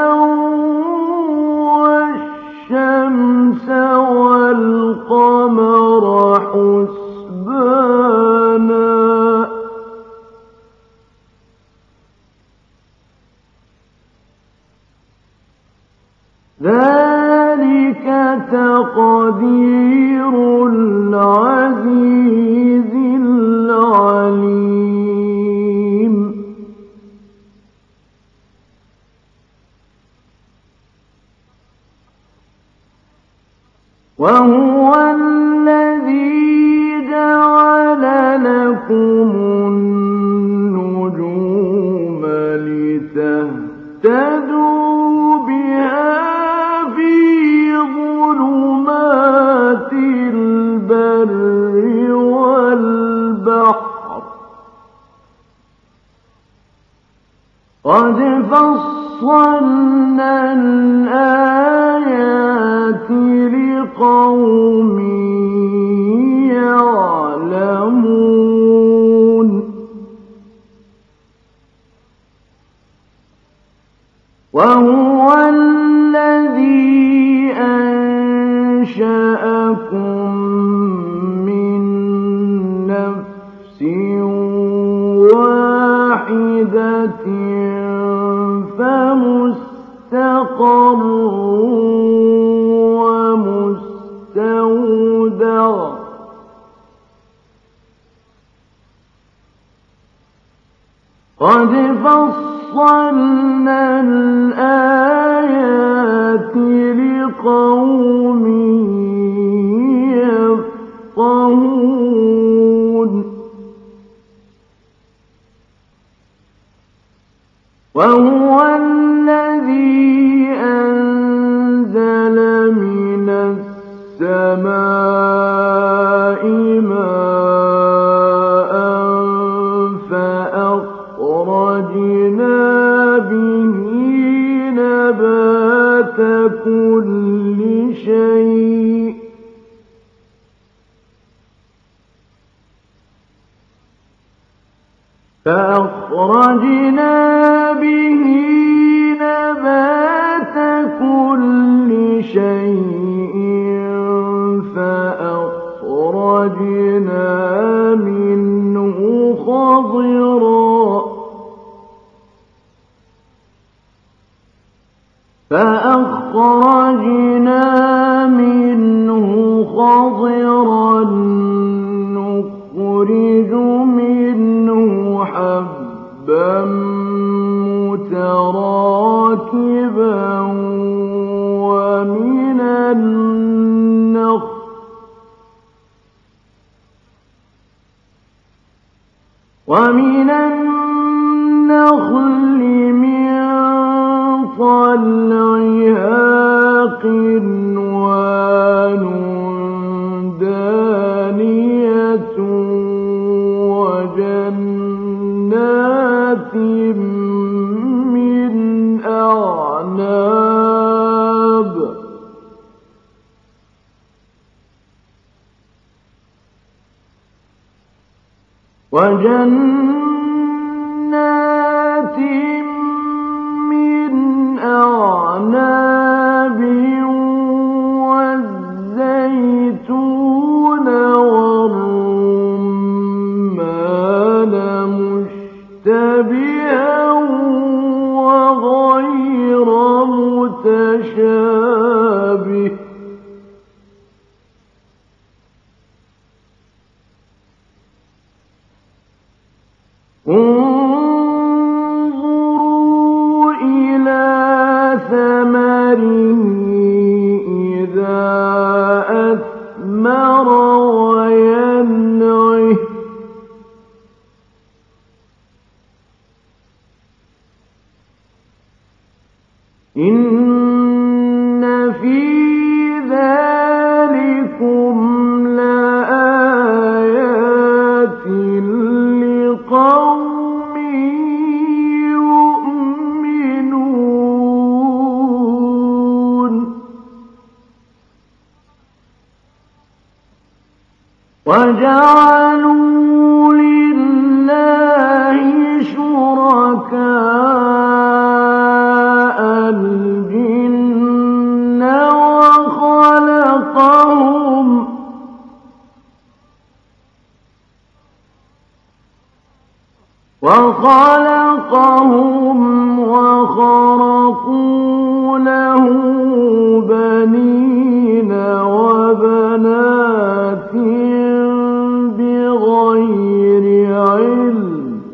والشمس والقمر حسبانا ذلك تقدير العزيز العليم وهو الذي جعل لكم النجوم لتهتدوا بها في ظلمات البر والبحر قد فصلنا الآيات لقوم يعلمون وهو الذي أنشأكم من نفس واحدة فمستقر ومستودع قد فصلنا الآيات لقوم يفقهون وهو الذي أنزل من السماء ماء فأخرجنا به نبات كل شيء فأخرجنا به نبات كل شيء فأخرجنا منه خضرا فأخرجنا منه خضرا نخرج منه حبا متراكبا ومن النخل ومن النخل من طلعها قنوان دانية وجنات من أعناب وجنات من أعناب والزيتون والرمان مشتبها وغير متشابه انظر الثمر وينعه إن في ذلكم لآيات لقوم يؤمنون وجعلوا لله شركاء الجن وخلقهم وخلقهم وخرقوا له بنين وبنات بغير علم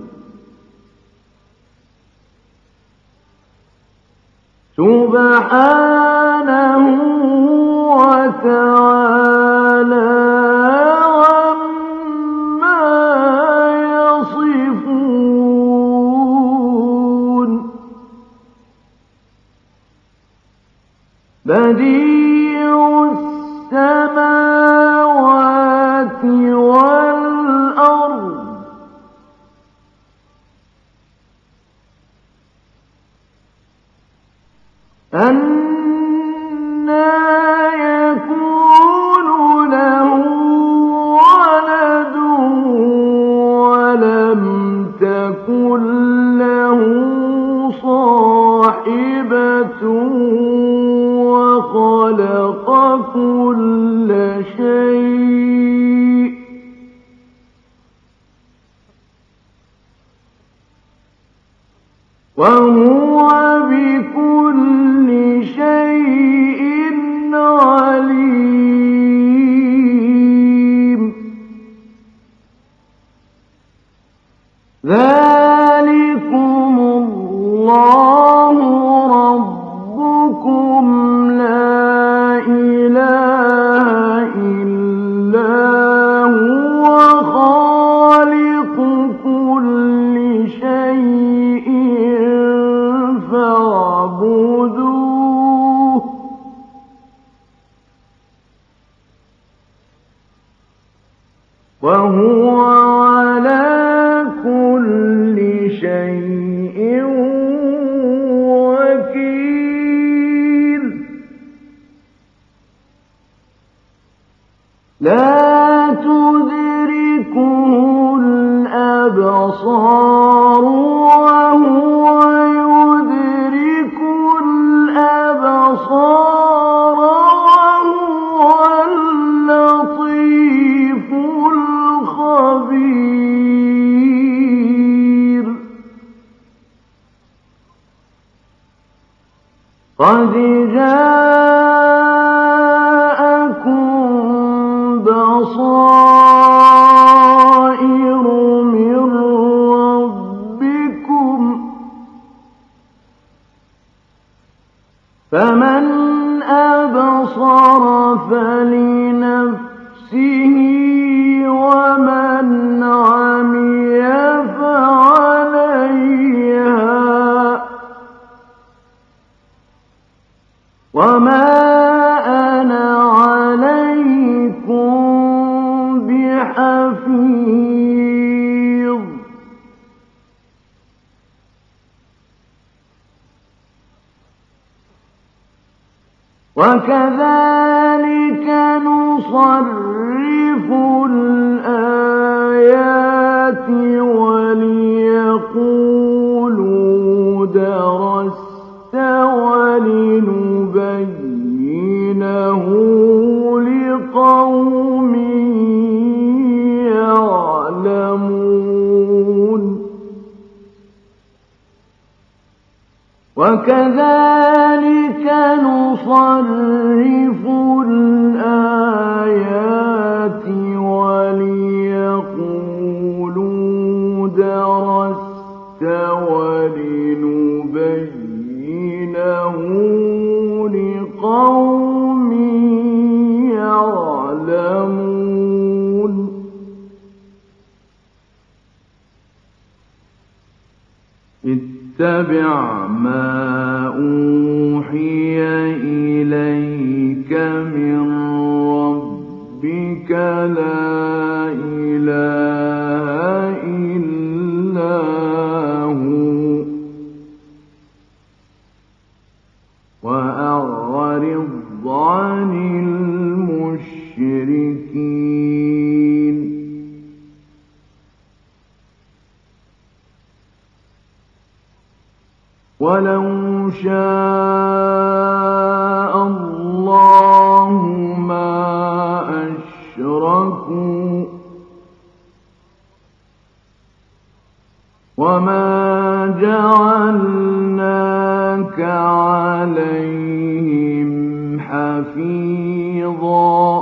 سبحانه وتعالى عما يصفون بديع السماوات والأرض أنى يكون له ولد ولم تكن له صاحبة وخلق كل شيء وهو بكل شيء عليم ذلكم الله ربكم لا إله إلا هو خالق كل شيء فاعبدوه وهو على كل شيء وكيل لا تدركه الأبصار وهو يدرك الأبصار وهو اللطيف الخبير قد جاءكم بصائر من ربكم فمن أبصر فلنفسه ومن عمي فعليها وما أنا عليكم بحفيظ وكذلك نصرف الآيات وليقولوا درست ولنبينه لقوم يعلمون وكذلك نصرف الآيات وليقولوا درست ولنبينه لقوم يعلمون اتبع ما أوحي إليك من ربك لا إله إلا هو وأعرض عن المشركين. ولو شاء الله ما أشركوا وما جعلناك عليهم حفيظا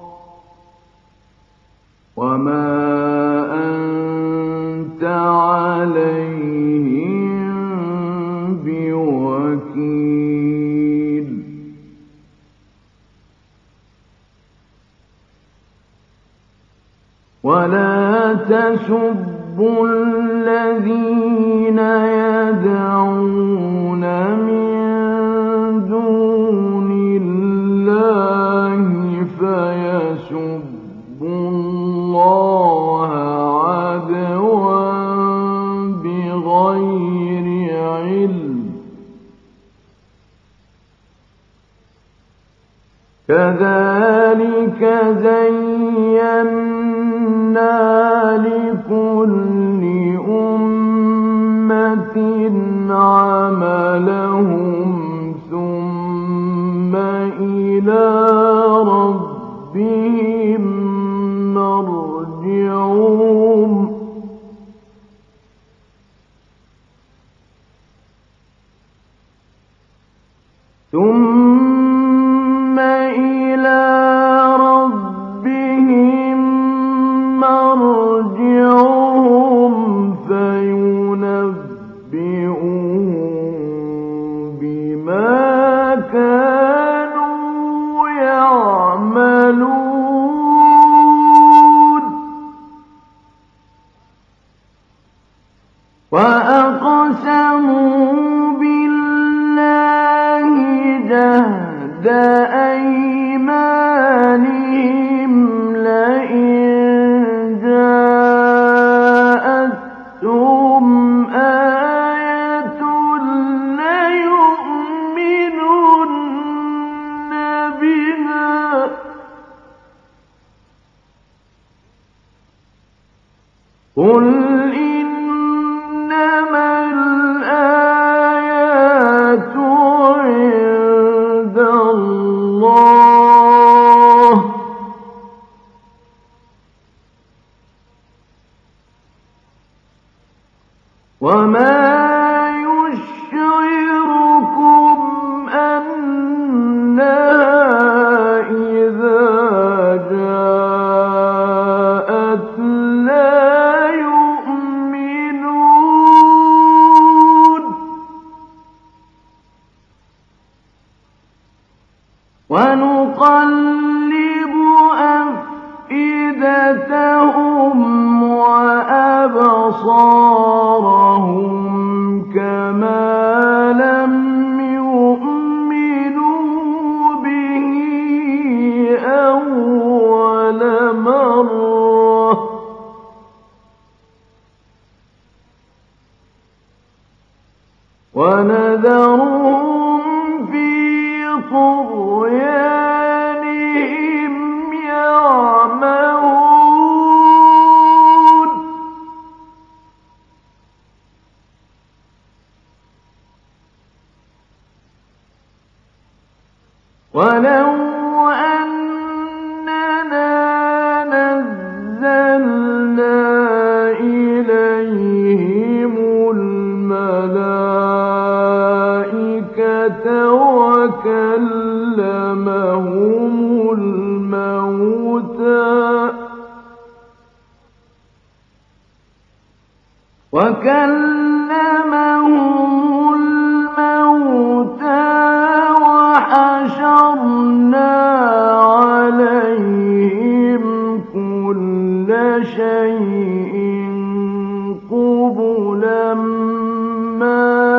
وما أنت عليهم بوكيل. ولا تسبوا الذين يدعون من دون الله فيسبوا الله عدوا بغير علم كذلك زينا لكل أمة عملهم ثم إلى ربهم مرجعهم ثم إلى ربهم مرجعهم فينبئهم بما كانوا يعملون. وأقسموا بالله جهد أيمانهم لئن جاءتهم آية ليؤمنن بها قل إنما الآيات عند الله وما يشعركم أنها إذا جاءت لا يؤمنون. ونقلب أفئدتهم وأبصارهم كما لم يؤمنوا به أول مرة ونذرهم في طغيانهم يعمهون. ولو أننا نزلنا إليهم الملائكة وكلمهم الموتى وكلمهم الموتى وحشرنا عليهم كل شيء قبلا ما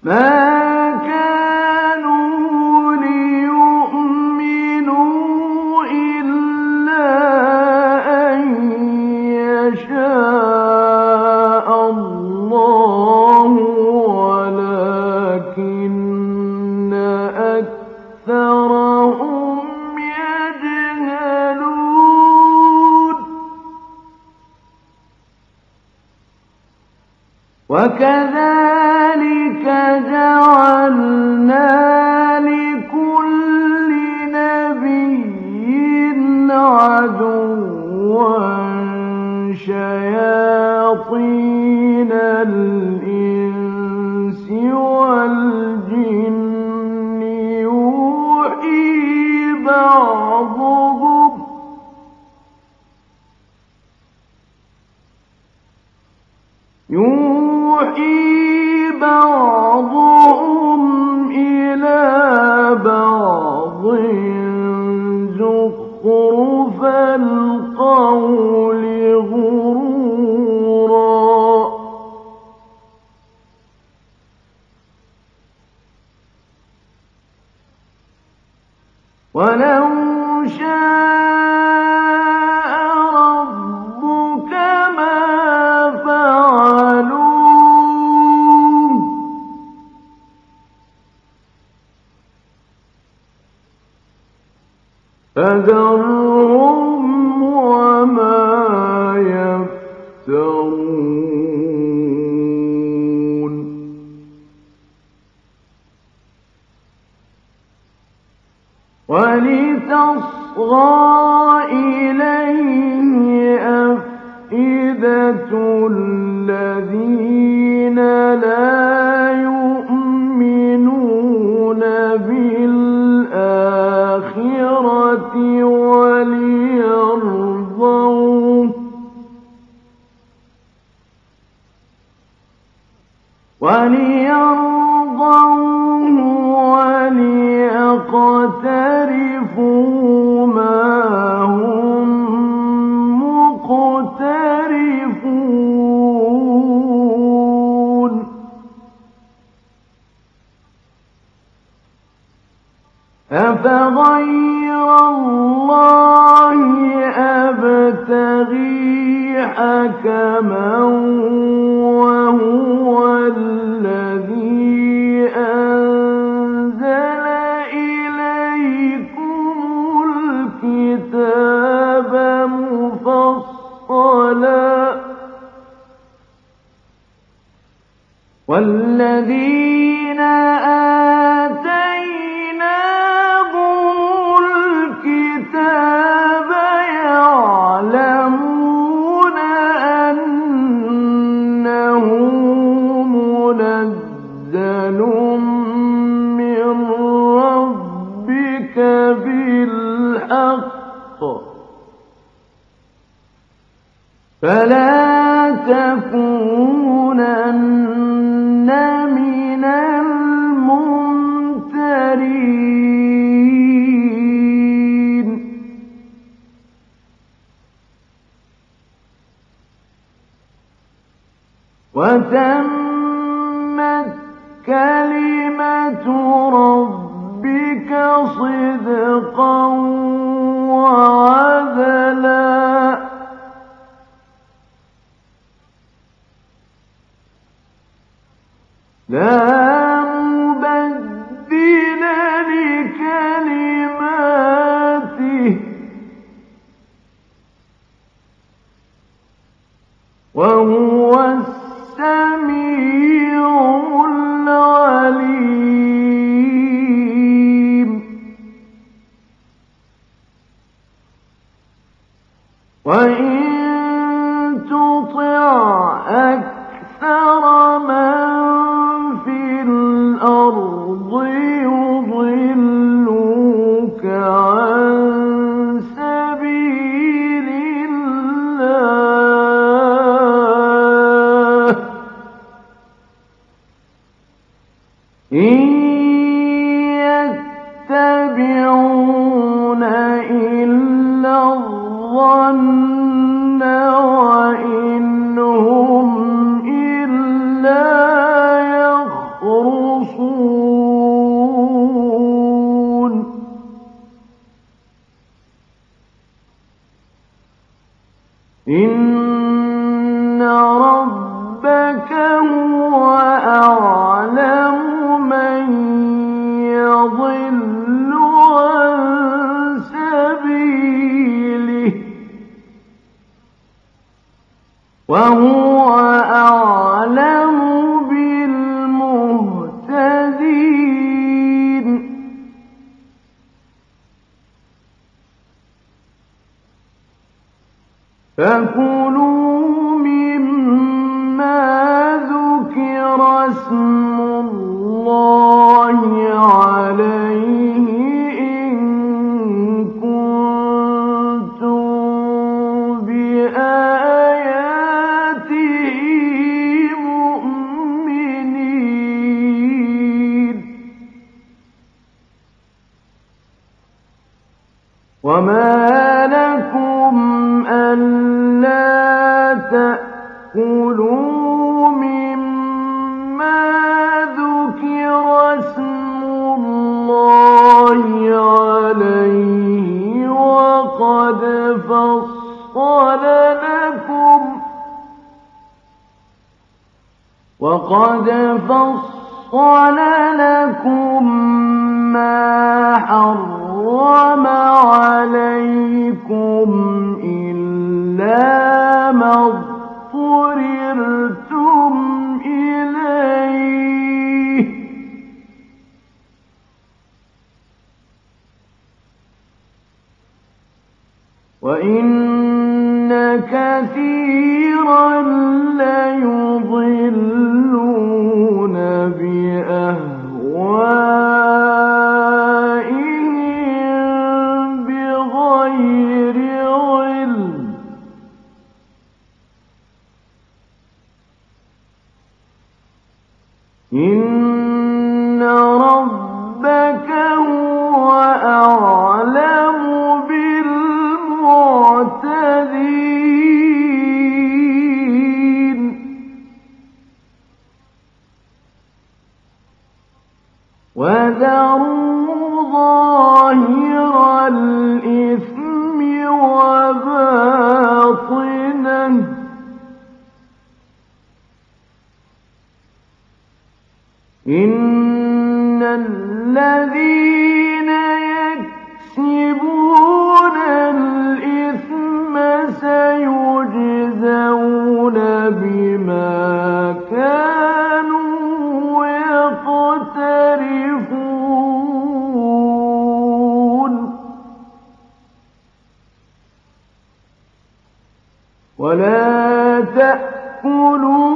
ما كانوا ليؤمنوا إلا أن يشاء الله ولكن أكثرهم يجهلون وكذلك جعلنا لكل نبي عدوا شياطين الإنس والجن يوحي بعضهم يوحي بعضهم إلى بعض زخرف القول غرورا ولو شاء ربك ما فعلوه فذرهم وما يفترون ولتصغى إليه أفئدة الذين لا يؤمنون بالآخرة وليرضوه وليرضوه وليقترفوا ما هم مقترفون أفغير الله أبتغي حكما وهو الذي أنزل إليكم الكتاب مفصلا والذين آتيناهم الكتاب يعلمون أنه منزل من ربك بالحق فلا تكونن من الممترين وتمت كلمة ربك صدقا وعدلا لا مبدل لكلماته وهو السميع العليم وإن تطع أكثر من في الأرض يضلوك عن سبيل الله إن يتبعون إلا الظن وإن هم إلا يخرصون إن ربك هو أعلم من يضل عن سبيله وهو أعلم بالمهتدين فكلوا مما ذكر اسم الله عليه إن كنتم بآياته مؤمنين وما لكم ألا تأكلوا مما ذكر اسم الله عليه وقد فصل لكم وقد فصل لكم ما حرم عليكم إلا ما اضطررتم إليه وإن كثيرا ليضلون بأهوائهم بغير علم إن ربك هو أعلم بالمعتدين وذروا ظاهر الإثم وباطنه إن الذين يكسبون الإثم سيجزون بما كانوا يقترفون ولا تأكلوا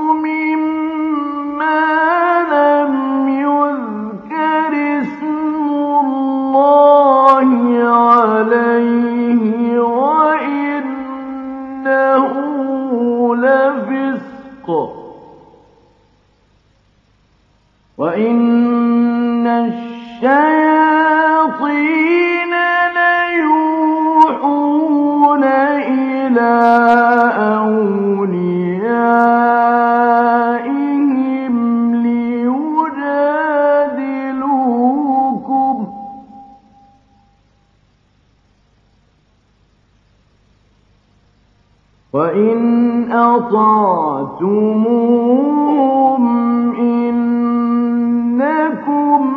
مما لم يذكر اسم الله عليه وإنه لفسق وإن الشياطين ليوحون إلى أوليائهم ليجادلوكم وإن أطعتموهم إنكم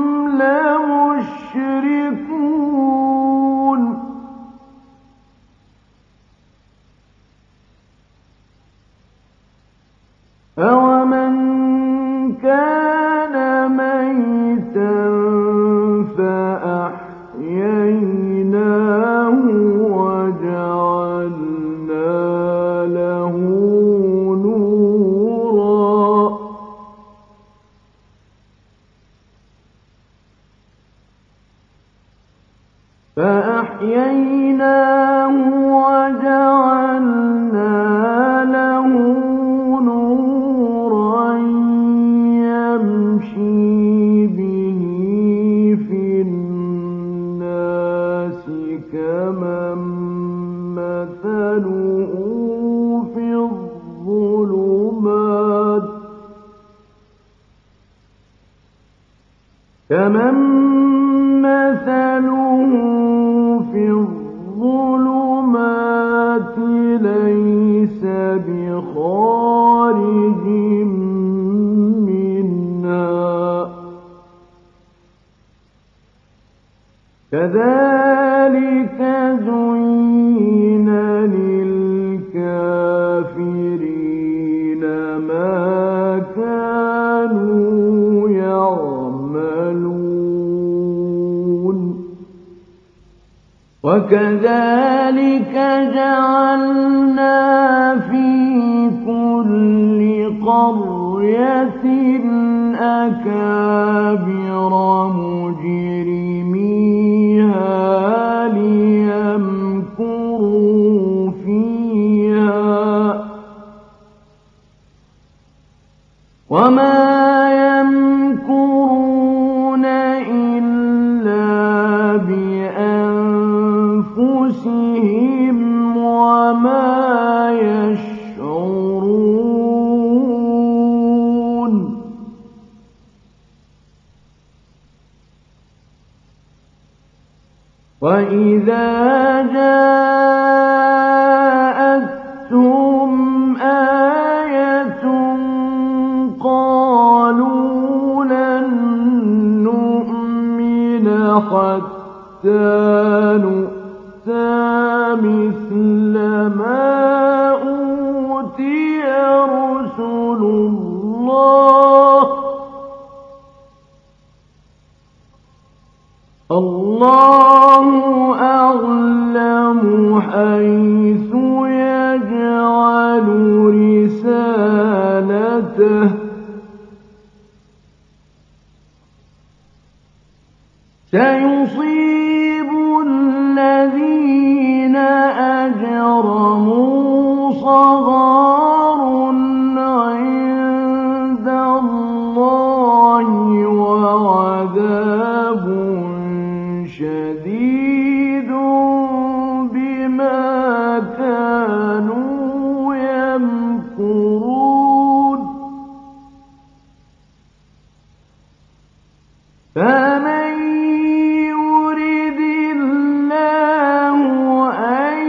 لمشركون أومن كان ميتا فأحييناه وجعلنا له نورا فأحييناه وجعلنا له نورا يمشي به في الناس كمن مثله في الظلمات كمن مثله في الظلمات ليس خارج منها كذلك زين للكافرين ما كانوا يعملون وكذلك جعلنا في كل قرية أكابر مجرميها ليمكروا فيها وما يمكرون إلا بأنفسهم وما يشعرون وإذا جاءتهم آية قالوا لن نؤمن حتى نؤتى مثل ما أوتي رسل الله الله أعلم حيث يجعل رسالته سيصيب الذين أجرموا صغار عند الله وعذاب شديد بما كانوا يمكرون فمن يرد الله أن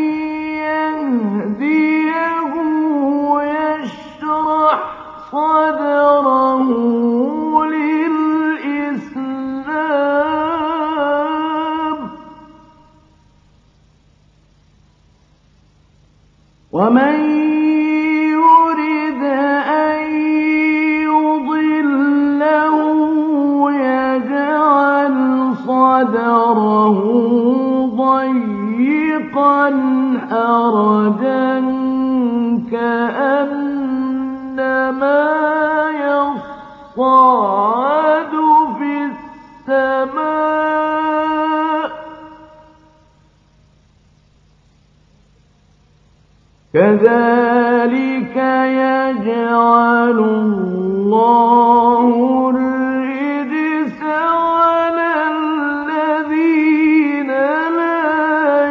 يهديه يشرح صدره للإسلام ومن يرد أن يضله يجعل صدره ضيقا حرجا كأنما يصعد في السماء كذلك يجعل الله الرجس على الذين لا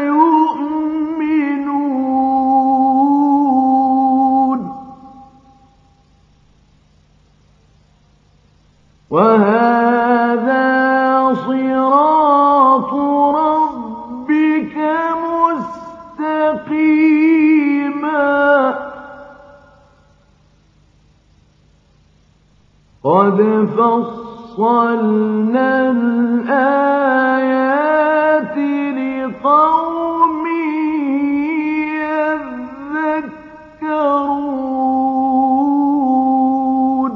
يؤمنون وهذا صراط ربك مستقيما قد فصلنا الآيات لقوم يذكرون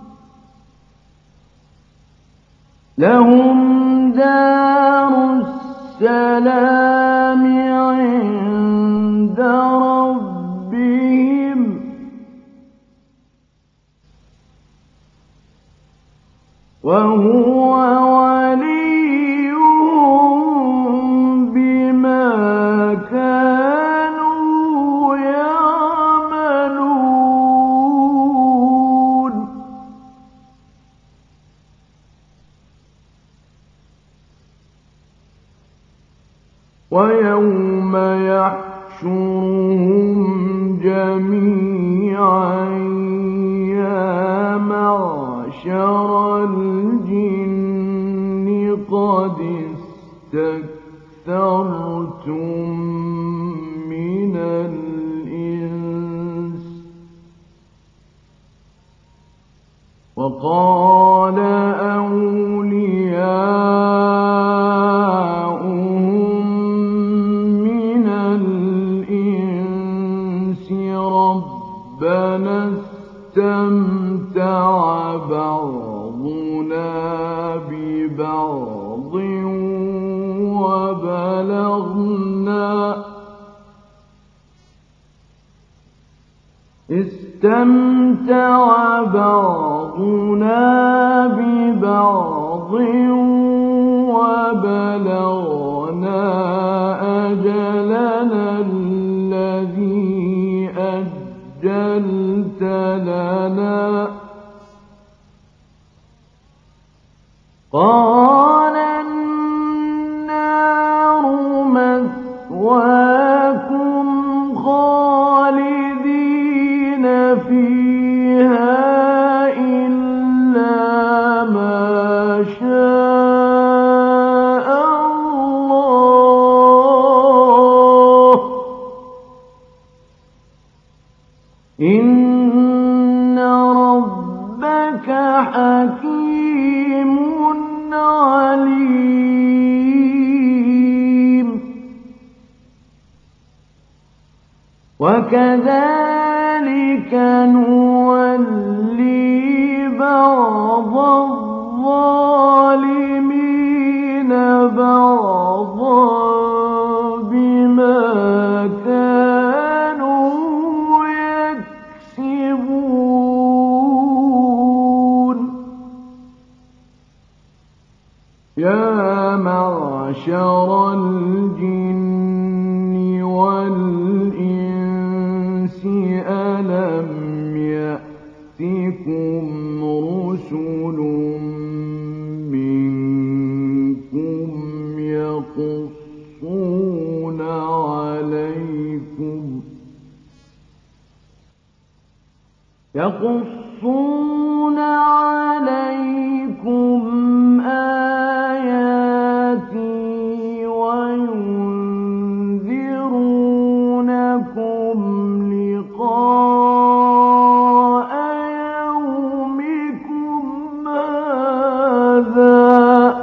لهم دار السلام عند ربهم وهو وليهم بما كانوا يعملون ويوم يحشرهم جميعا يا معشر الجن قد استكثرتم من الإنس وقال أولياؤهم من الإنس ربنا استمتع بعضنا ببعض وبلغنا استمتع بعضنا ببعض وبلغنا أجلنا الذي أجلت لنا قال النار مثواكم خالدين فيها إلا ما شاء الله إن ربك حكيم عليم وكذلك نولي بعض الظالمين بعضا بما كانوا يكسبون يا معشر الجن والإنس ألم يأتكم رسل منكم يقصون عليكم يقصون عليكم آياتي وينذرونكم لقاء يومكم هذا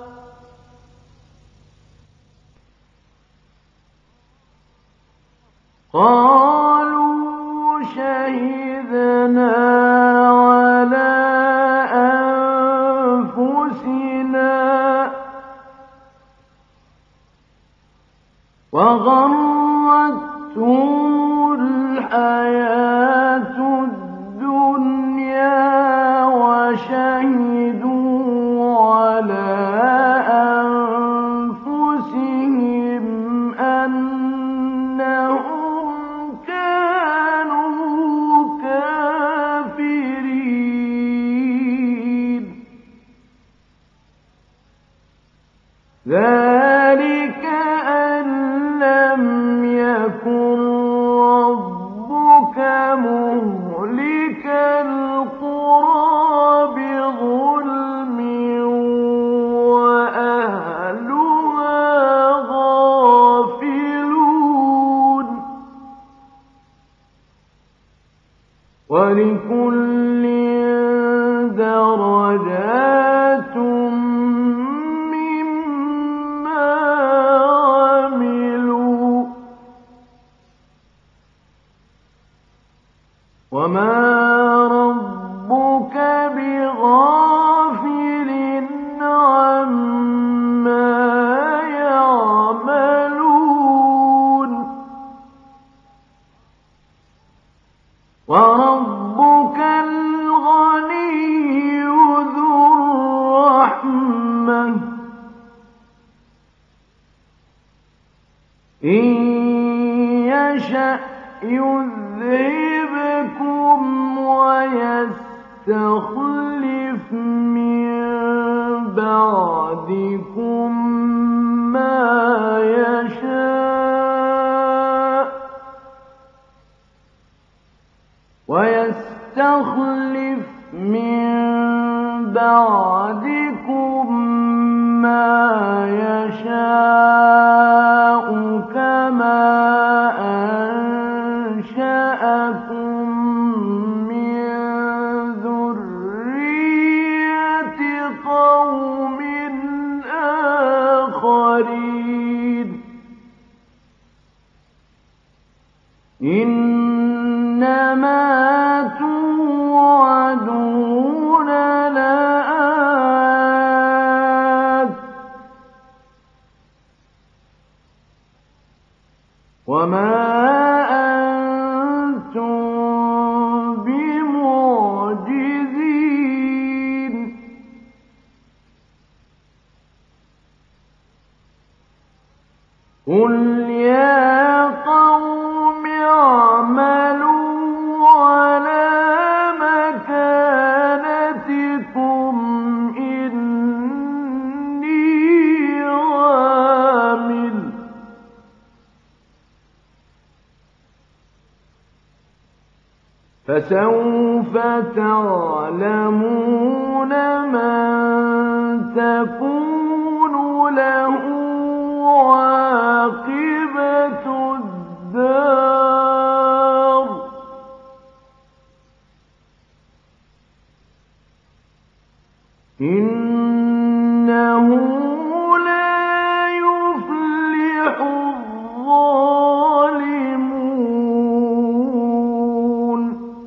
قالوا شهدنا على أنفسنا وغرتهم الحياة الدنيا وشهدوا على أنفسهم أنهم كانوا كافرين ذلك أن لم يكن ربك مهلك القرى بظلم وأهلها غافلون ولكل درجات وما ربك بغافل عما يعملون وربك الغني ذو الرحمة إن يشأ يذهبكم ويستخلف من بعدكم ما يشاء ويستخلف من بعدكم ما يشاء كما أنشأكم من ذرية قُلْ يَا قَوْمِ اعْمَلُوا عَلَىٰ مَكَانَتِكُمْ إِنِّي عَامِلٌ ۖ فَسَوْفَ تَعْلَمُونَ مَن تَكُونُ لَهُ عَاقِبَةُ الدَّارِ ۗ إِنَّهُ لَا يُفْلِحُ الظَّالِمُونَ.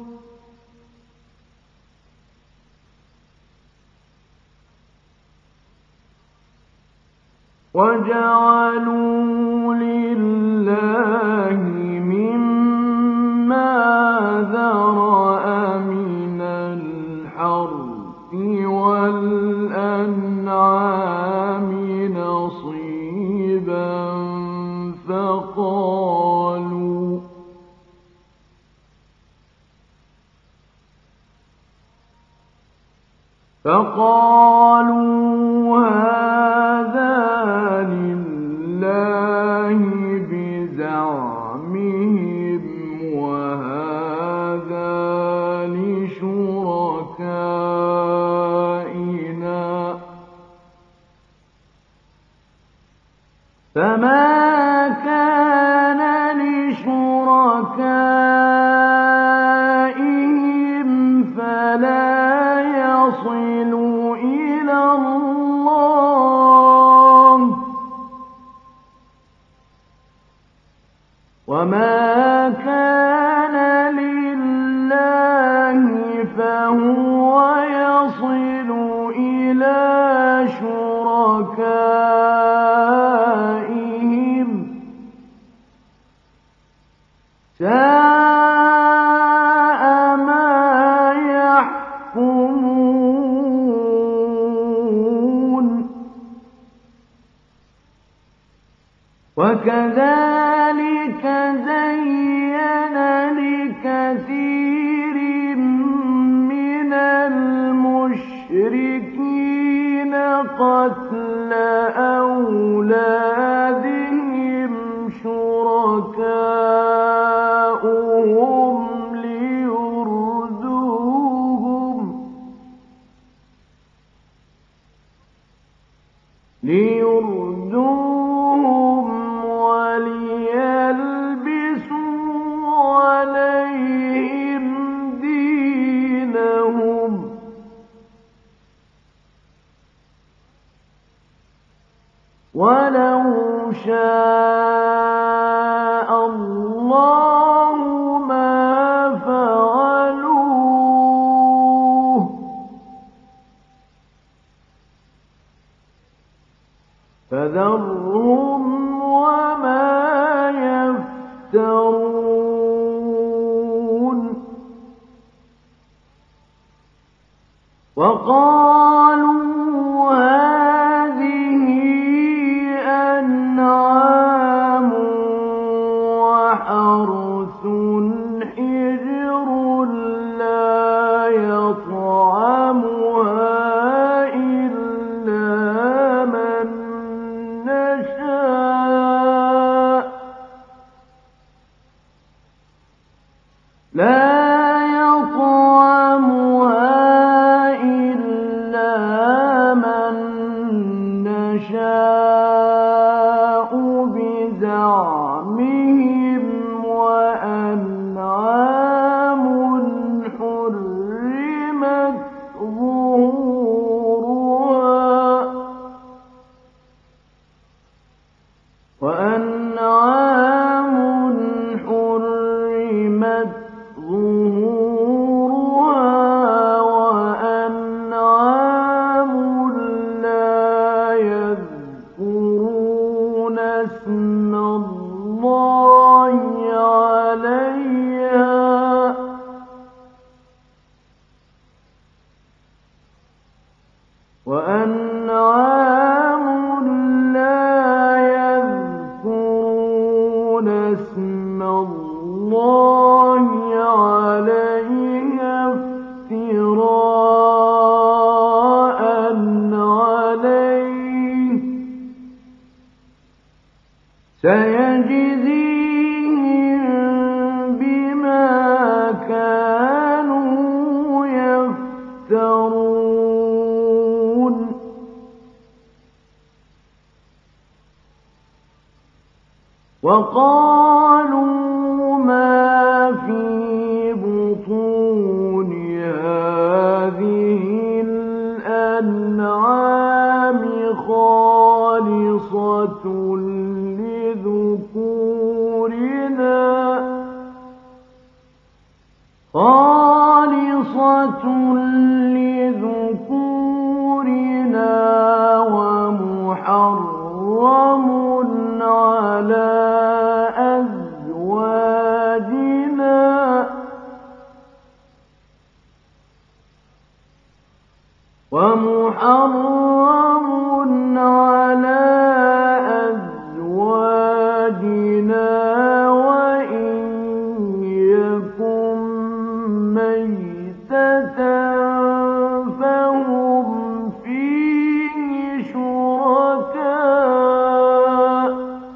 وَجَعَلُوا لِلَّهِ مِمَّا ذَرَأَ مِنَ الْحَرْثِ وَالْأَنْعَامِ نَصِيبًا فَقَالُوا فَقَالُوا هَٰذَا لِلَّهِ بِزَعْمِهِمْ وَهَٰذَا لِشُرَكَائِنَا ۖ فَمَا كَانَ لِشُرَكَائِهِمْ فَلَا يَصِلُ إِلَى اللَّهِ ۖ وَمَا كَانَ لِلَّهِ فَهُوَ يَصِلُ إِلَىٰ شُرَكَائِهِمْ ۗ سَاءَ مَا يَحْكُمُونَ. وَكَذَٰلِكَ زَيَّنَ لِكَثِيرٍ مِّنَ الْمُشْرِكِينَ قَتْلَ أَوْلَادِهِمْ شُرَكَاؤُهُمْ لِيُرْدُوهُمْ لِيُرْدُوهُمْ وَلِيَلْبِسُوا عَلَيْهِمْ دِينَهُمْ ۖ وَلَوْ شَاءَ اللَّهُ مَا فَعَلُوهُ ۖ فَذَرْهُمْ وَمَا يَفْتَرُونَ. وَقَالُوا هَٰذِهِ أَنْعَامٌ وَحَرْثٌ حِجْرٌ لَّا يَطْعَمُهَا إِلَّا مَن نَّشَاءُ بِزَعْمِهِمْ، وَأَنْعَامٌ حُرِّمَتْ ظُهُورُهَا وَأَنْعَامٌ حُرِّمَتْ ظُهُورُهَا وَأَنْعَامٌ لَّا يَذْكُرُونَ اسْمَ اللَّهِ عَلَيْهَا وَأَنْعَامٌ لَّا يَذْكُرُونَ وقالوا ما في بطون هذه الأنعام خالصة لذكورنا خالصة لذكورنا ومحرم على أزواجنا ومحرم على أزواجنا وإن يكن ميتة فهم فيه شركاء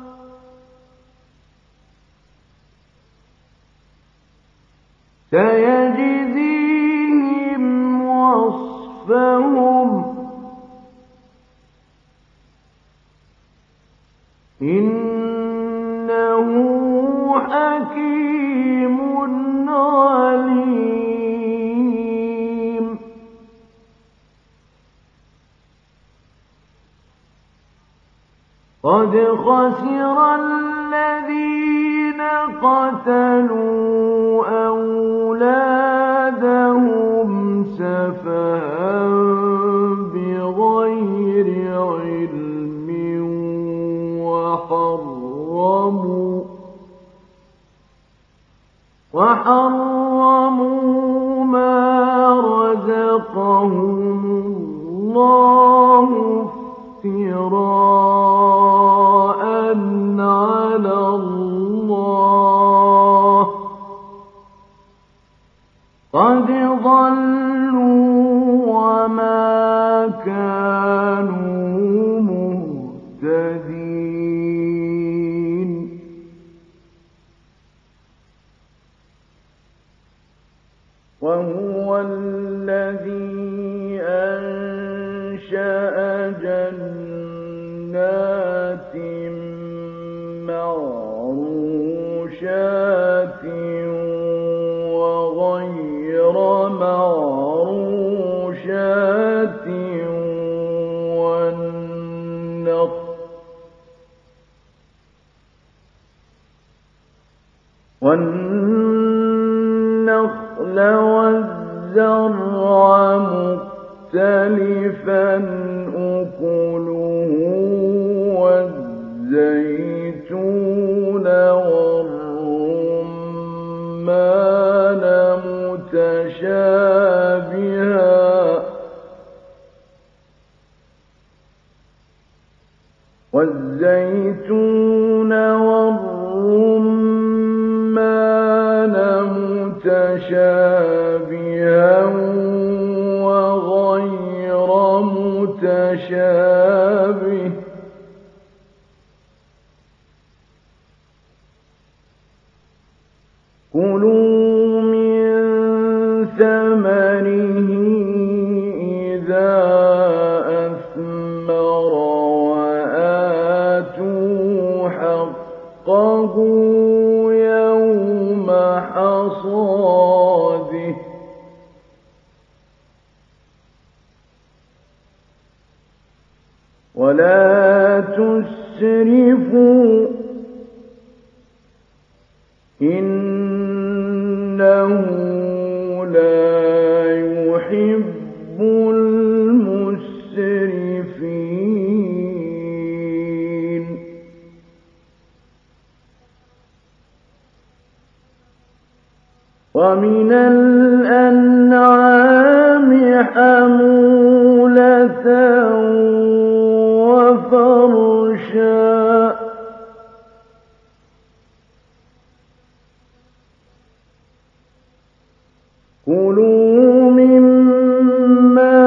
سيجزيهم وصفهم إنه حكيم عليم قد خسر الذين قتلوا أولادهم سفها بغير علم وحرموا وحرموا ما رزقهم الله افتراء على الله قد ضلوا وما كانوا مهتدين وهو الذي أنشأ جنات معروشات وغير معروشات والنخل والنخل والزرع مختلفا أكله والزيتون والرمان متشابها والزيتون والرمان متشابها وغير متشابه كلوا من ثمره إذا أثمر وآتوا حقه يوم حصاده ولا تسرفوا إنه لا يحب المسرفين ومن الأنعام حمولة وفرشا كلوا مما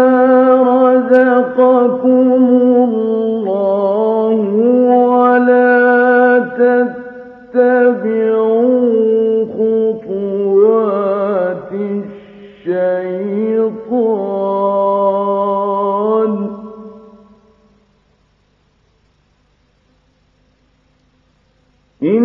رزقكم الله ولا تتبعوا خطوات الشيطان إنه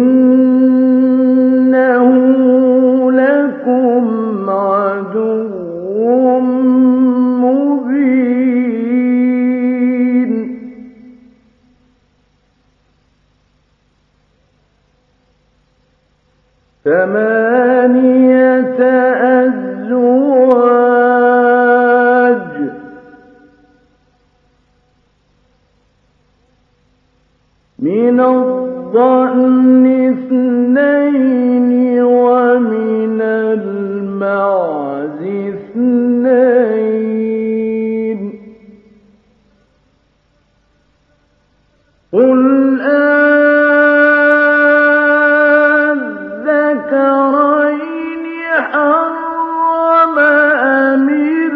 مِنَ الضَّأْنِ اثْنَيْنِ وَمِنَ الْمَعْزِ اثْنَيْنِ ۗ قُلْ أَذَّكَرَيْنِ حَرَّمَ أَمِ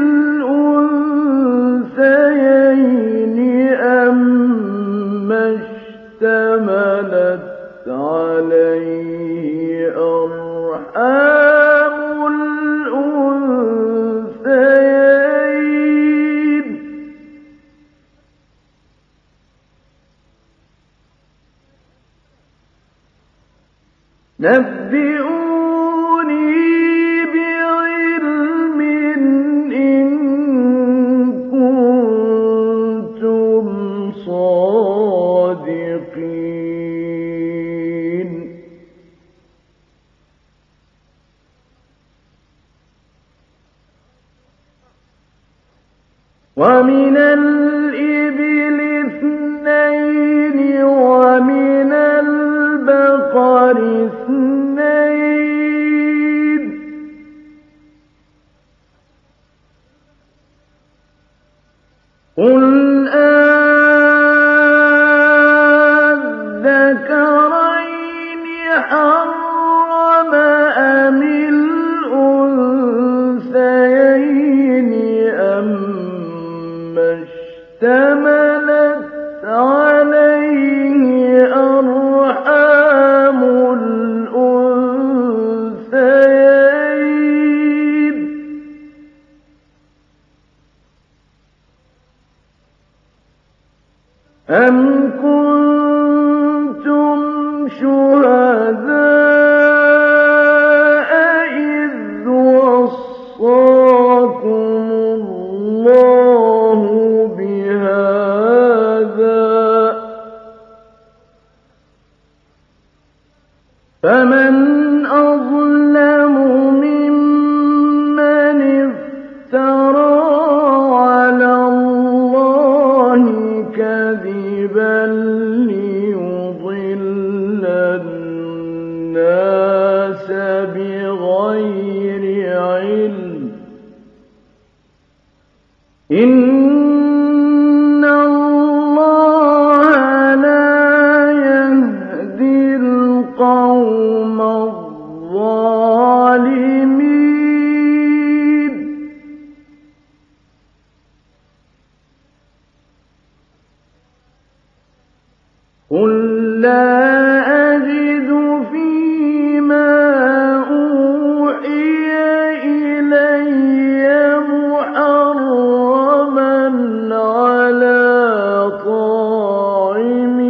الْأُنثَيَيْنِ أَمَّا اشْتَمَلَتْ عَلَيْهِ أَرْحَامُ الْأُنثَيَيْنِ ۖ نَبِّئُونِي بِعِلْمٍ إِن كُنتُمْ صَادِقِينَ. وَمِنَ الْإِبِلِ اثْنَيْنِ وَمِنَ الْبَقَرِ اثْنَيْنِ ۗ قُلْ أَذَّكَرَيْنِ حَرَّمَ أَمِ الْأُنثَيَيْنِ أَمَّا اشْتَمَلَتْ عَلَيْهِ أَرْحَامُ الْأُنثَيَيْنِ ۖ أَمْ كُنتُمْ شُهَدَاءَ إِذْ وَصَّاكُمُ اللَّهُ بِهَٰذَا ۖ فَمَنْ أَظْلَمُ مِمَّنِ افْتَرَىٰ عَلَى اللَّهِ كَذِبًا لِّيُضِلَّ النَّاسَ بِغَيْرِ عِلْمٍ ۗ إِنَّ اللَّهَ لَا يَهْدِي الْقَوْمَ الظَّالِمِينَ. قُل لَّا أَجِدُ فِيمَا أُوحِيَ إِلَيَّ مُحَرَّمًا عَلَىٰ طَاعِمٍ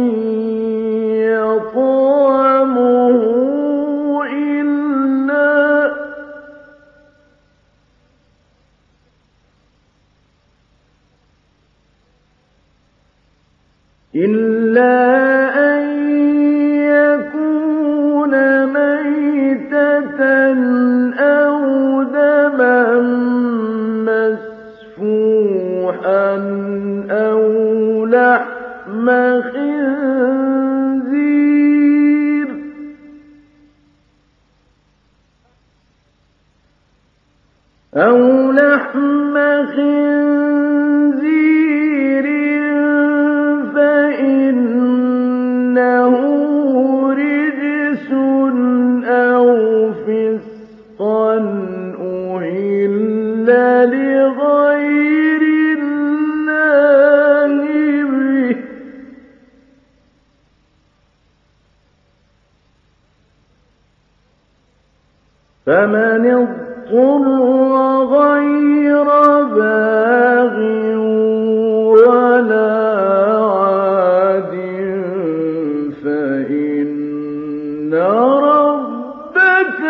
يَطْعَمُهُ إِلَّا إِلَّا أَن يَكُونَ مَيْتَةً أَوْ دَمًا مَّسْفُوحًا أَوْ لَحْمَ خِنزِيرٍ أَوْ لَحْمَ خِنزِيرٍ فَإِنَّهُ رِجْسٌ أَوْ فِسْقًا أُهِلَّ لِغَيْرِ اللَّهِ بِهِ ۚ فَمَنِ اضْطُرَّ غَيْرَ بَاغٍ وَلَا عَادٍ فَإِنَّ رَبَّكَ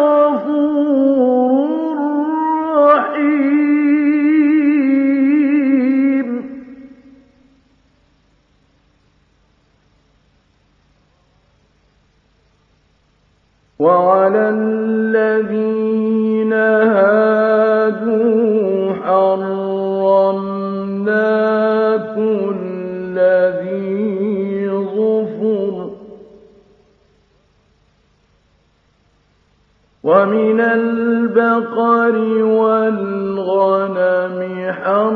غَفُورٌ رَّحِيمٌ. وَعَلَى الَّذِينَ هَادُوا حَرَّمْنَا كُلَّ ذِي ظُفُرٍ ومن البقر والغنم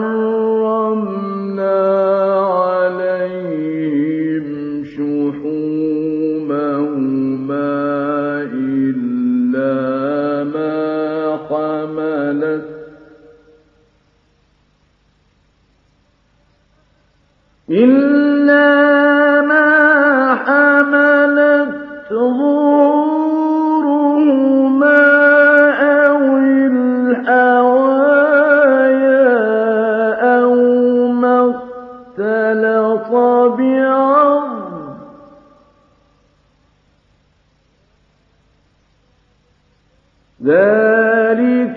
حرمنا عليهم شحومهما إلا ما حملت إلا ما حملت ظهورهما أو الحوايا أو ما اختلط بعظم ذلك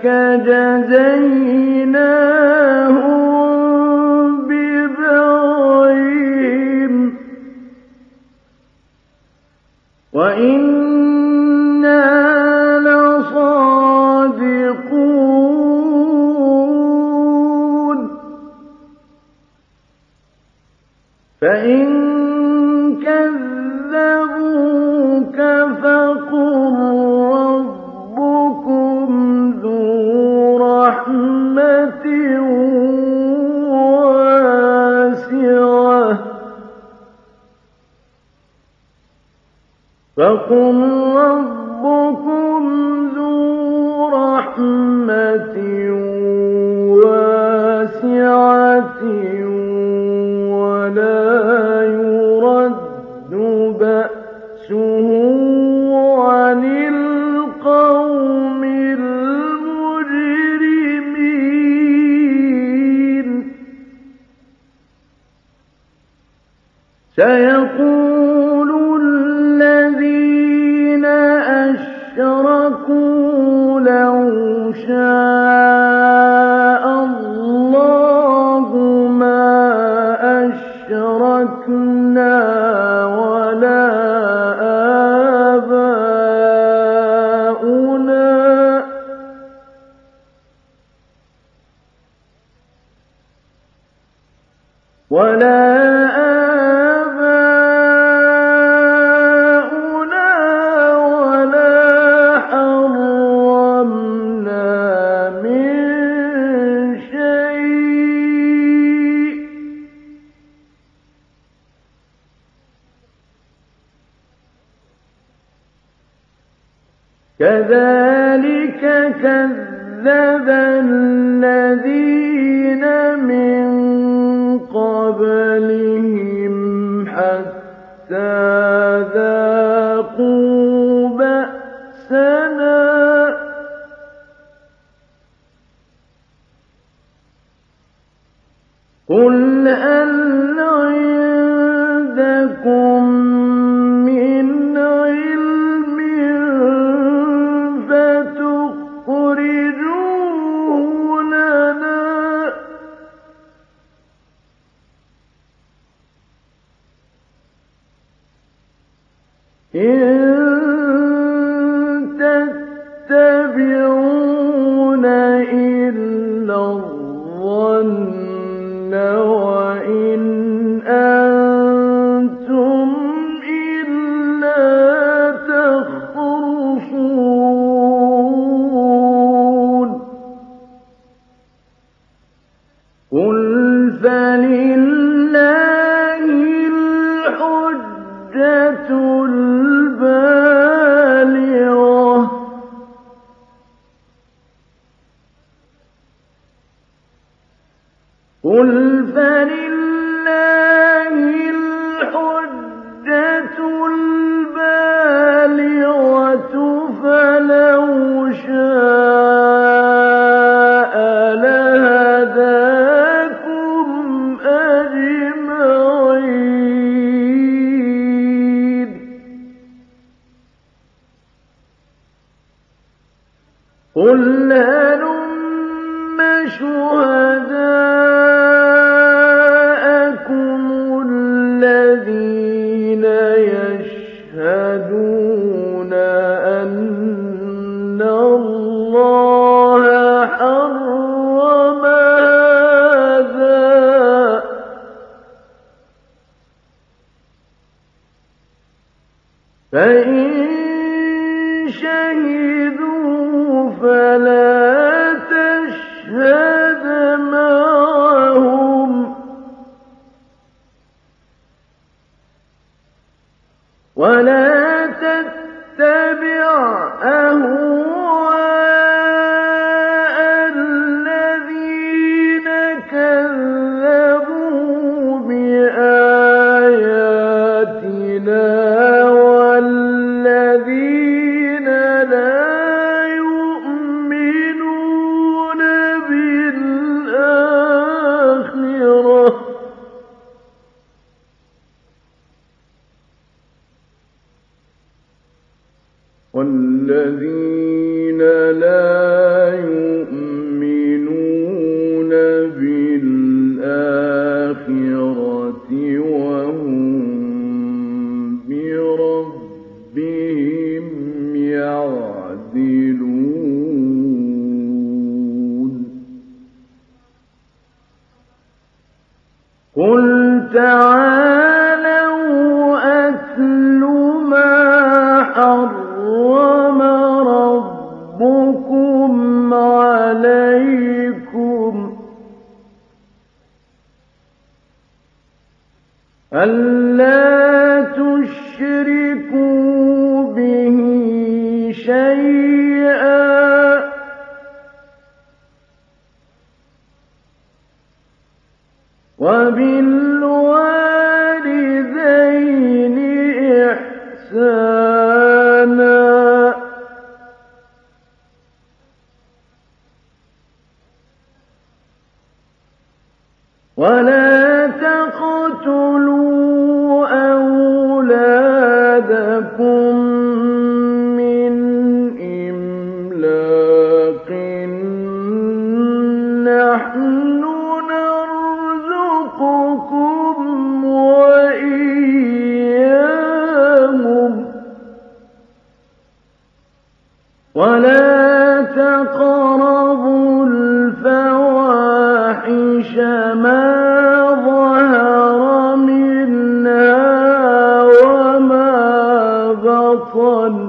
جزيناهم ببغيهم وإنا لصادقون فإن كذبوك فقل ربكم ذو رحمة واسعة فقل ربكم ذو رحمة واسعة ولا يرد بأسه عن القوم المجرمين سيقول الذين أشركوا لو شاء الله ما أشركنا ولا آباؤنا ولا كذلك كذب الذين من قبلهم حتى ذاقوا بأسنا قل هل عندكم من علم فتخرجوه لنا إن تتبعون إلا الظن وإن أنتم إلا تخرصون قل فلله الحجة البالغة قل فلله الحجة البالغة فلو شاء لهداكم أجمعين قل هلم شهداءكم الذين يشهدون أن الله حرم هذا فإن شهدوا ولا تتبع أهواء الذين كذبوا بآياتنا والذين لا يؤمنون بالآخرة والذين لا يؤمنون بالآخرة وهم بربهم يعدلون قل تعالوا أتل ما حرم ربكم عليكم ألا تشركوا به شيئا وبالوالدين إحسانا ولا تقتلوا أولادكم من إملاق نحن نرزقكم وإياهم ولا تقربوا الفواحش ما ظهر منها وما بطن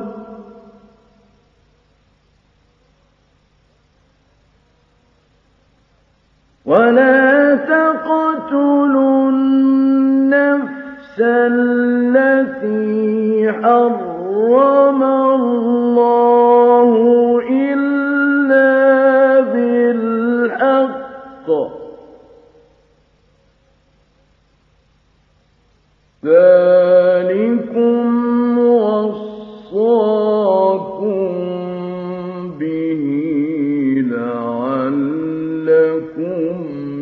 ولا تقتلوا النفس التي حرم الله إلا بالحق ذلكم وصاكم به لعلكم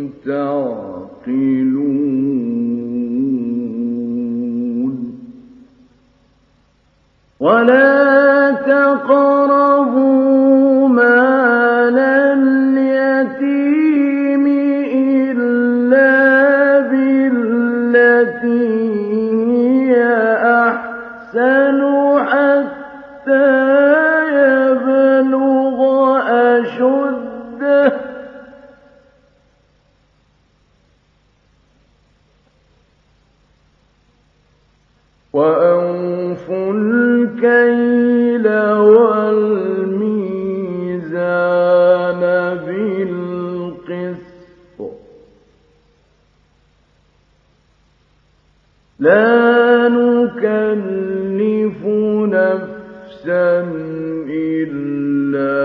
تعقلون ولا تقربوا مال اليتيم إلا بالتي هي أحسن حتى يبلغ أشده وأوفوا الكيل والميزان بالقسط لا نكلف نفسا إلا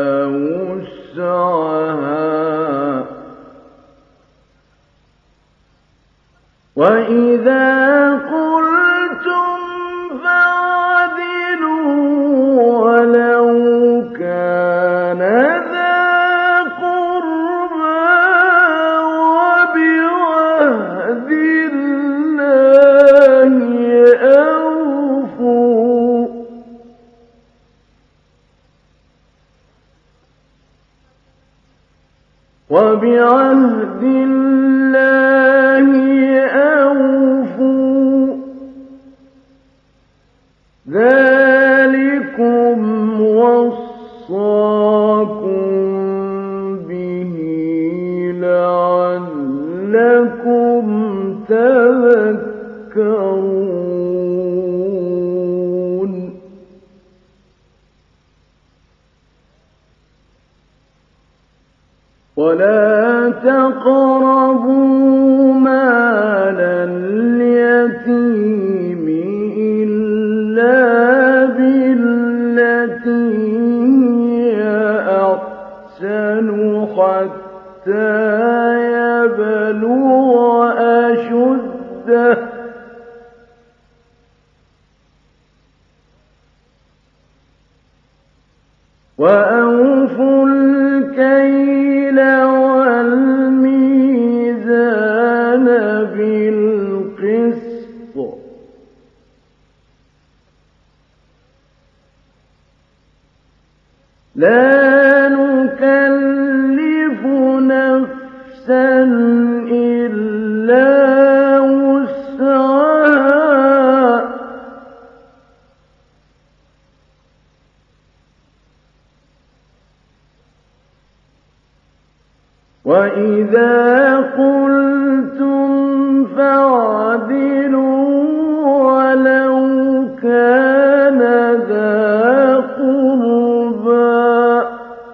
وسعها وإذا قلتم فاعدلوا ولو كان ذا قربى وبعهد الله أوفوا وبعهد الله أوفوا ذلكم وصاكم به لعلكم تذكرون ولا تقربوا مال اليتيم إلا وحده وأوفوا الكيل والميزان بالقسط لا نكلف نفسا إلا وسعها وإذا قلتم فاعدلوا ولو كان ذا قربى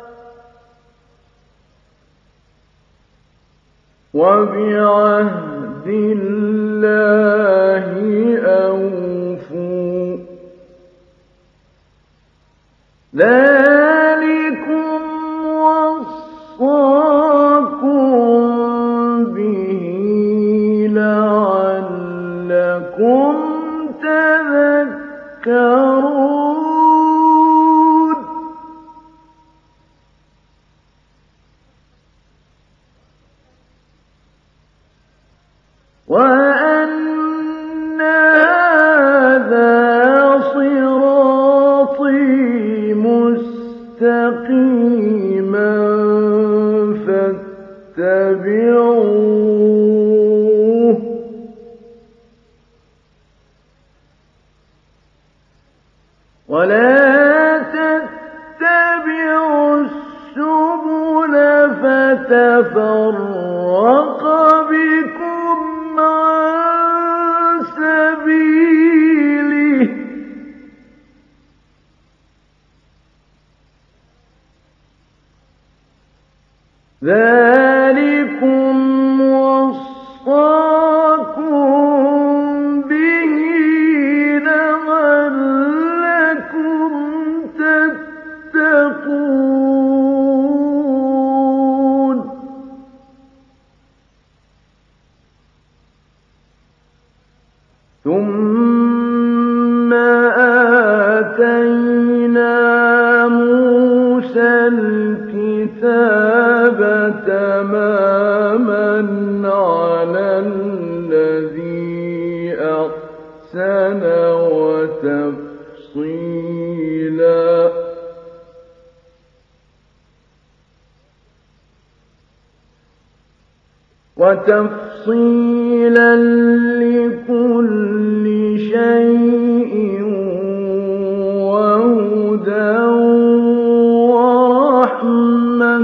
وبعهد الله أوفوا ذلكم وصاكم به لعلكم تذكرون وأن هذا صراطي مستقيما فاتبعوه ولا تتبعوا السبل فتفرق بكم عن سبيله ذلكم وصاكم به لعلكم تتقون ثم آتينا موسى الكتاب تماما على الذي أحسن وتفصيلا وتفصيلا لكل شيء وهدى ورحمة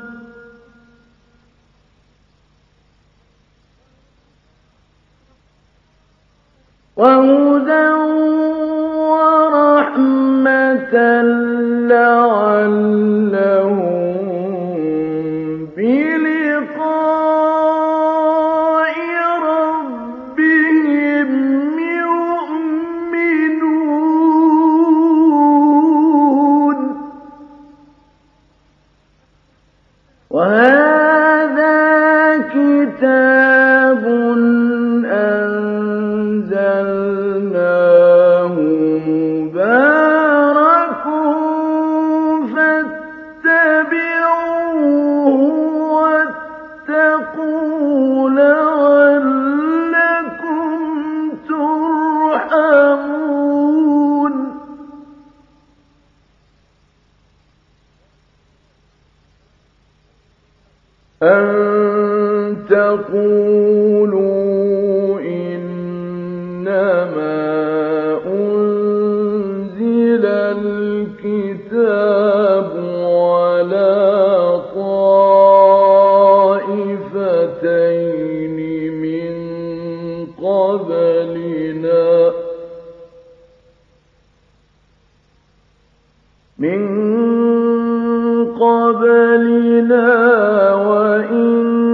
وهدى ورحمة لعلهم بلقاء ربهم يؤمنون وهذا كتاب أنزلناه مبارك فاتبعوه واتقوا لعلكم ترحمون أن تقولوا إنما أنزل الكتاب على طائفتين من قبلنا من قبلنا وإن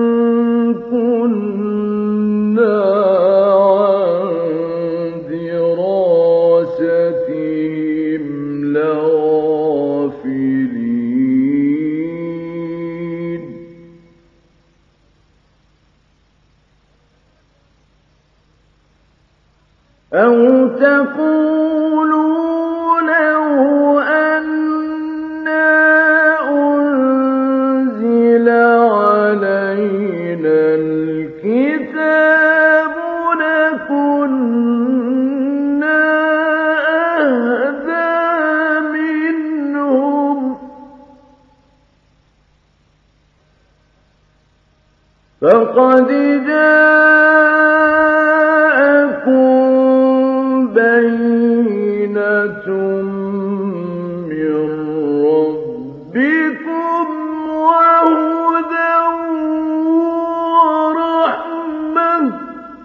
كنا عن دراستهم لغافلين أَوْ تَقُولُوا لَوْ أَنَّا أُنزِلَ عَلَيْنَا الْكِتَابُ لَكُنَّا أَهْدَىٰ مِنْهُمْ ۚ فَقَدْ جَاءَكُم بَيِّنَةٌ مِّن رَّبِّكُمْ وَهُدًى وَرَحْمَةٌ ۚ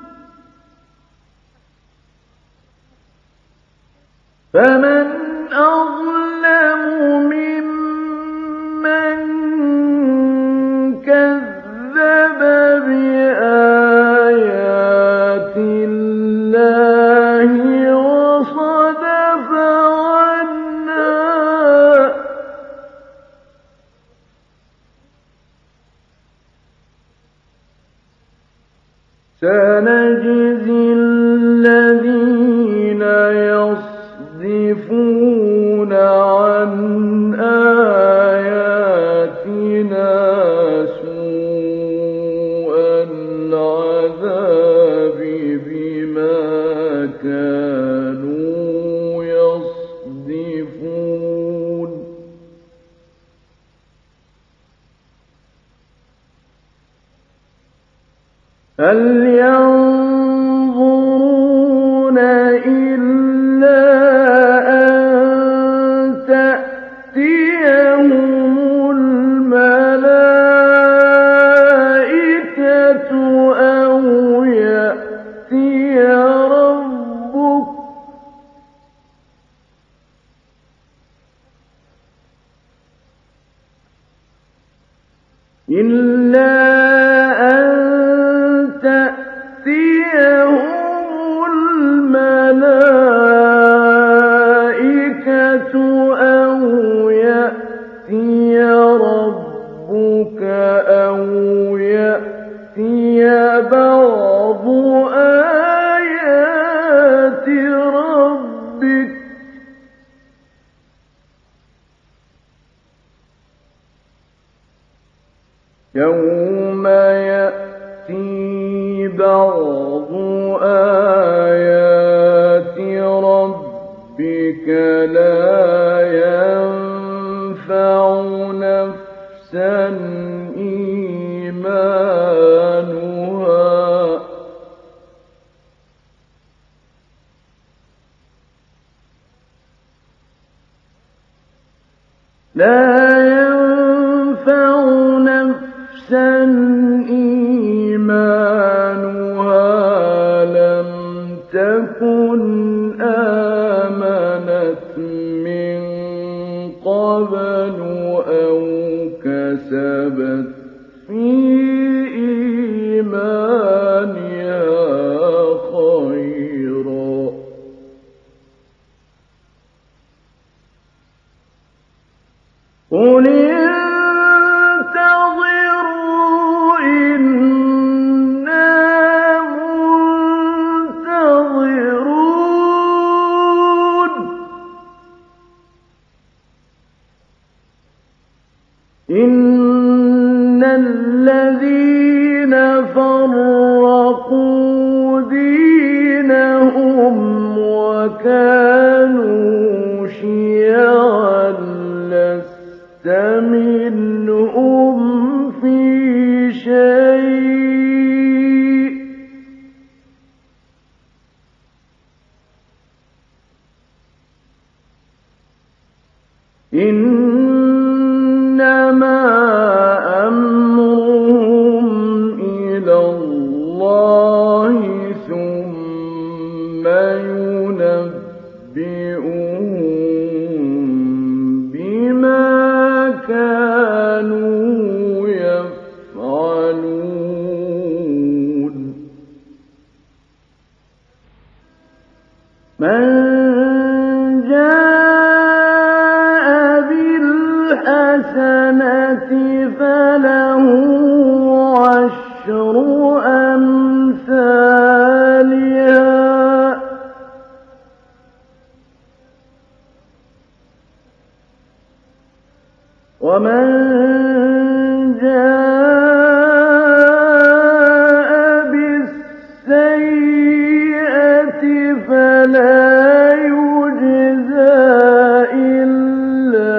فَمَنْ أَظْلَمُ مِمَّن كَذَّبَ بِآيَاتِ اللَّهِ وَصَدَفَ عَنْهَا ۗ سَنَجْزِي الَّذِينَ يَصْدِفُونَ عَنْ آيَاتِنَا سُوءَ الْعَذَابِ بِمَا كَانُوا يَصْدِفُونَ هَلْ يَنظُرُونَ إِلَّا أَن تَأْتِيَهُمُ الْمَلَائِكَةُ أَوْ يَأْتِيَ رَبُّكَ ۗ إِلَّا أَن تَأْتِيَهُمُ الْمَلَائِكَةُ أَوْ يَأْتِيَ رَبُّكَ أَوْ يَأْتِيَ بَعْضُ آيَاتِ رَبِّكَ ۗ يَوْمَ يَأْتِي بَعْضُ آيَاتِ رَبِّكَ لَا يَنفَعُ نَفْسًا إِيمَانُهَا لا ينفع نفسا إيمانها لم تكن آمنت من قبل أو كسبت في إيمانها خيرا قل انتظروا إنا منتظرون إن الذين فرقوا دينهم وكانوا شيعا لست منهم في شيء إنما أمرهم إلى الله ثم ينبئهم بما كانوا يفعلون من جاء بالحسنة فله عشر أمثالها ومن جاء بالسيئة فلا يجزى إلا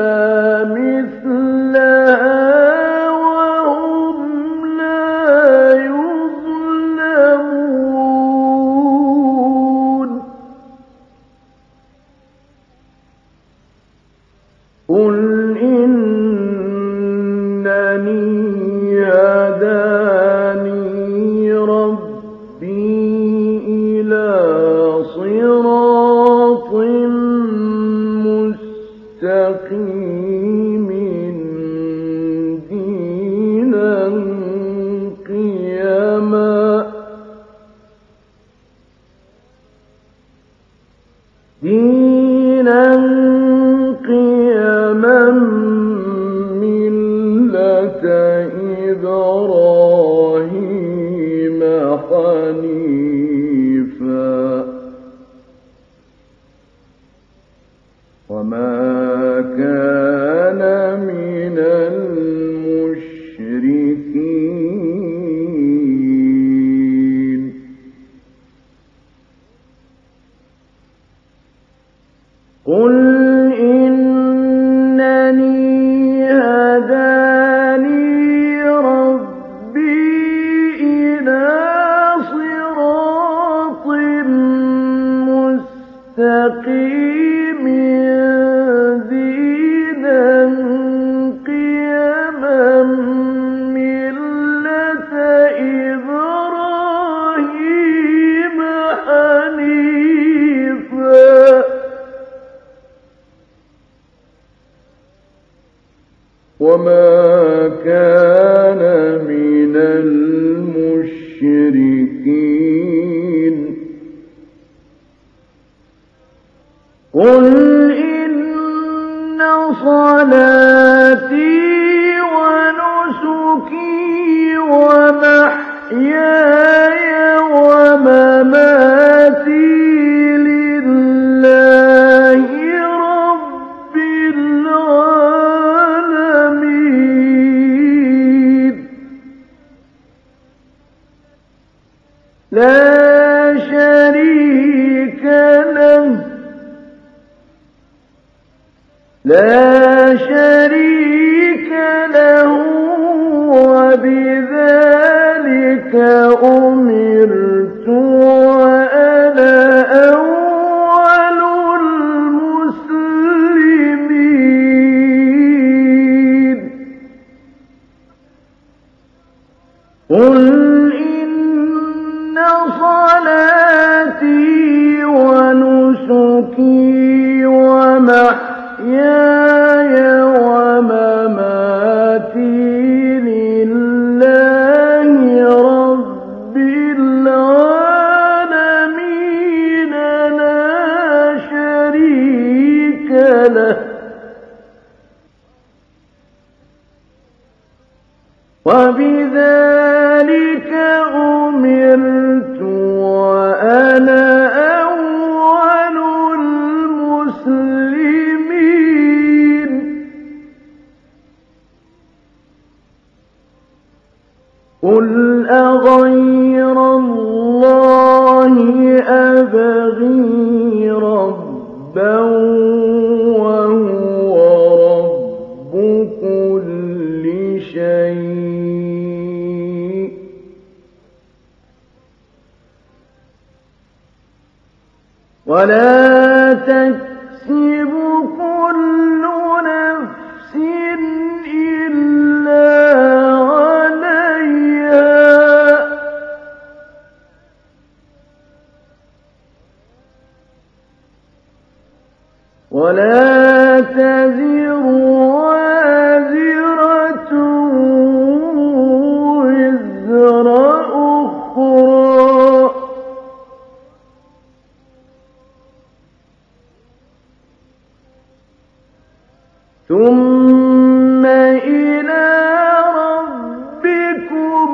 مثلها وهم لا يظلمون قل إنني هداني ربي إلى صراط مستقيم دينا قيما دينا قيما ملة إبراهيم حنيفا وما كان من المشركين قل إنني هداني ربي إلى صراط مستقيم دينا قيما ملة إبراهيم حنيفا وما كان من المشركين قل إن صلاتي ونسكي ومحياي ومماتي لله رب العالمين لا شريك له لا شريك له وبذلك أمرت وأنا أول المسلمين قل إن صلاتي ونسكي ومحياي ومماتي لله رب العالمين لا شريك له وبذلك أمرت وأنا أول المسلمين قل أغير الله أبغي ربا وهو رب كل شيء ولا تكسب كل نفس إلا عليها ولا تزر وازرة وزر أخرى ثم إلى ربكم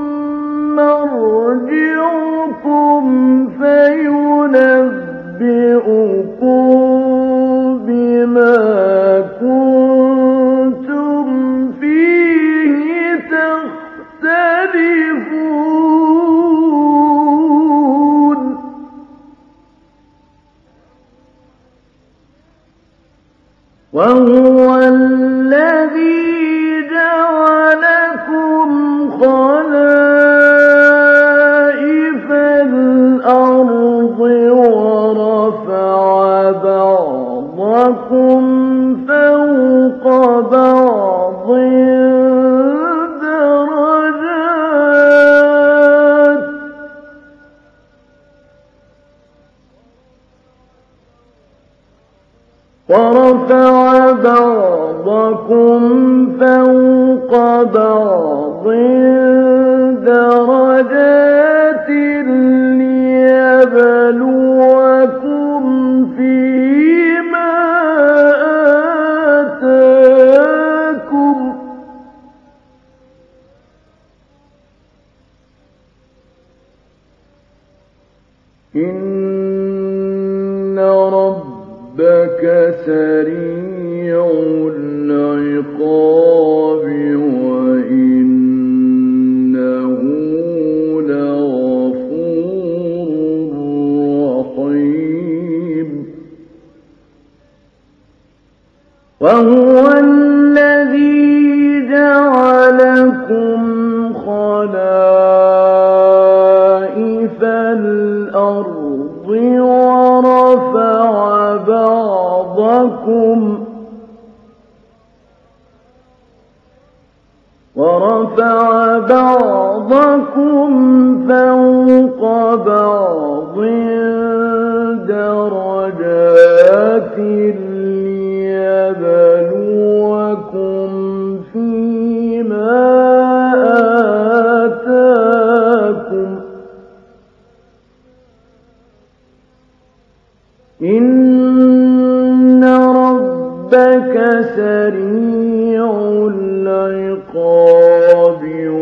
مرجعكم فينبئكم بما ورفع بعضكم فوق بعض درجات ليبلوكم فيما آتاكم إن ربك سريع العقاب وإنه لغفور رحيم وهو الذي جعلكم خلائف الأرض ورفع بعضكم ورفع بعضكم فوق بعض درجات ليبلوكم فيما آتاكم إن ربك سريع العقاب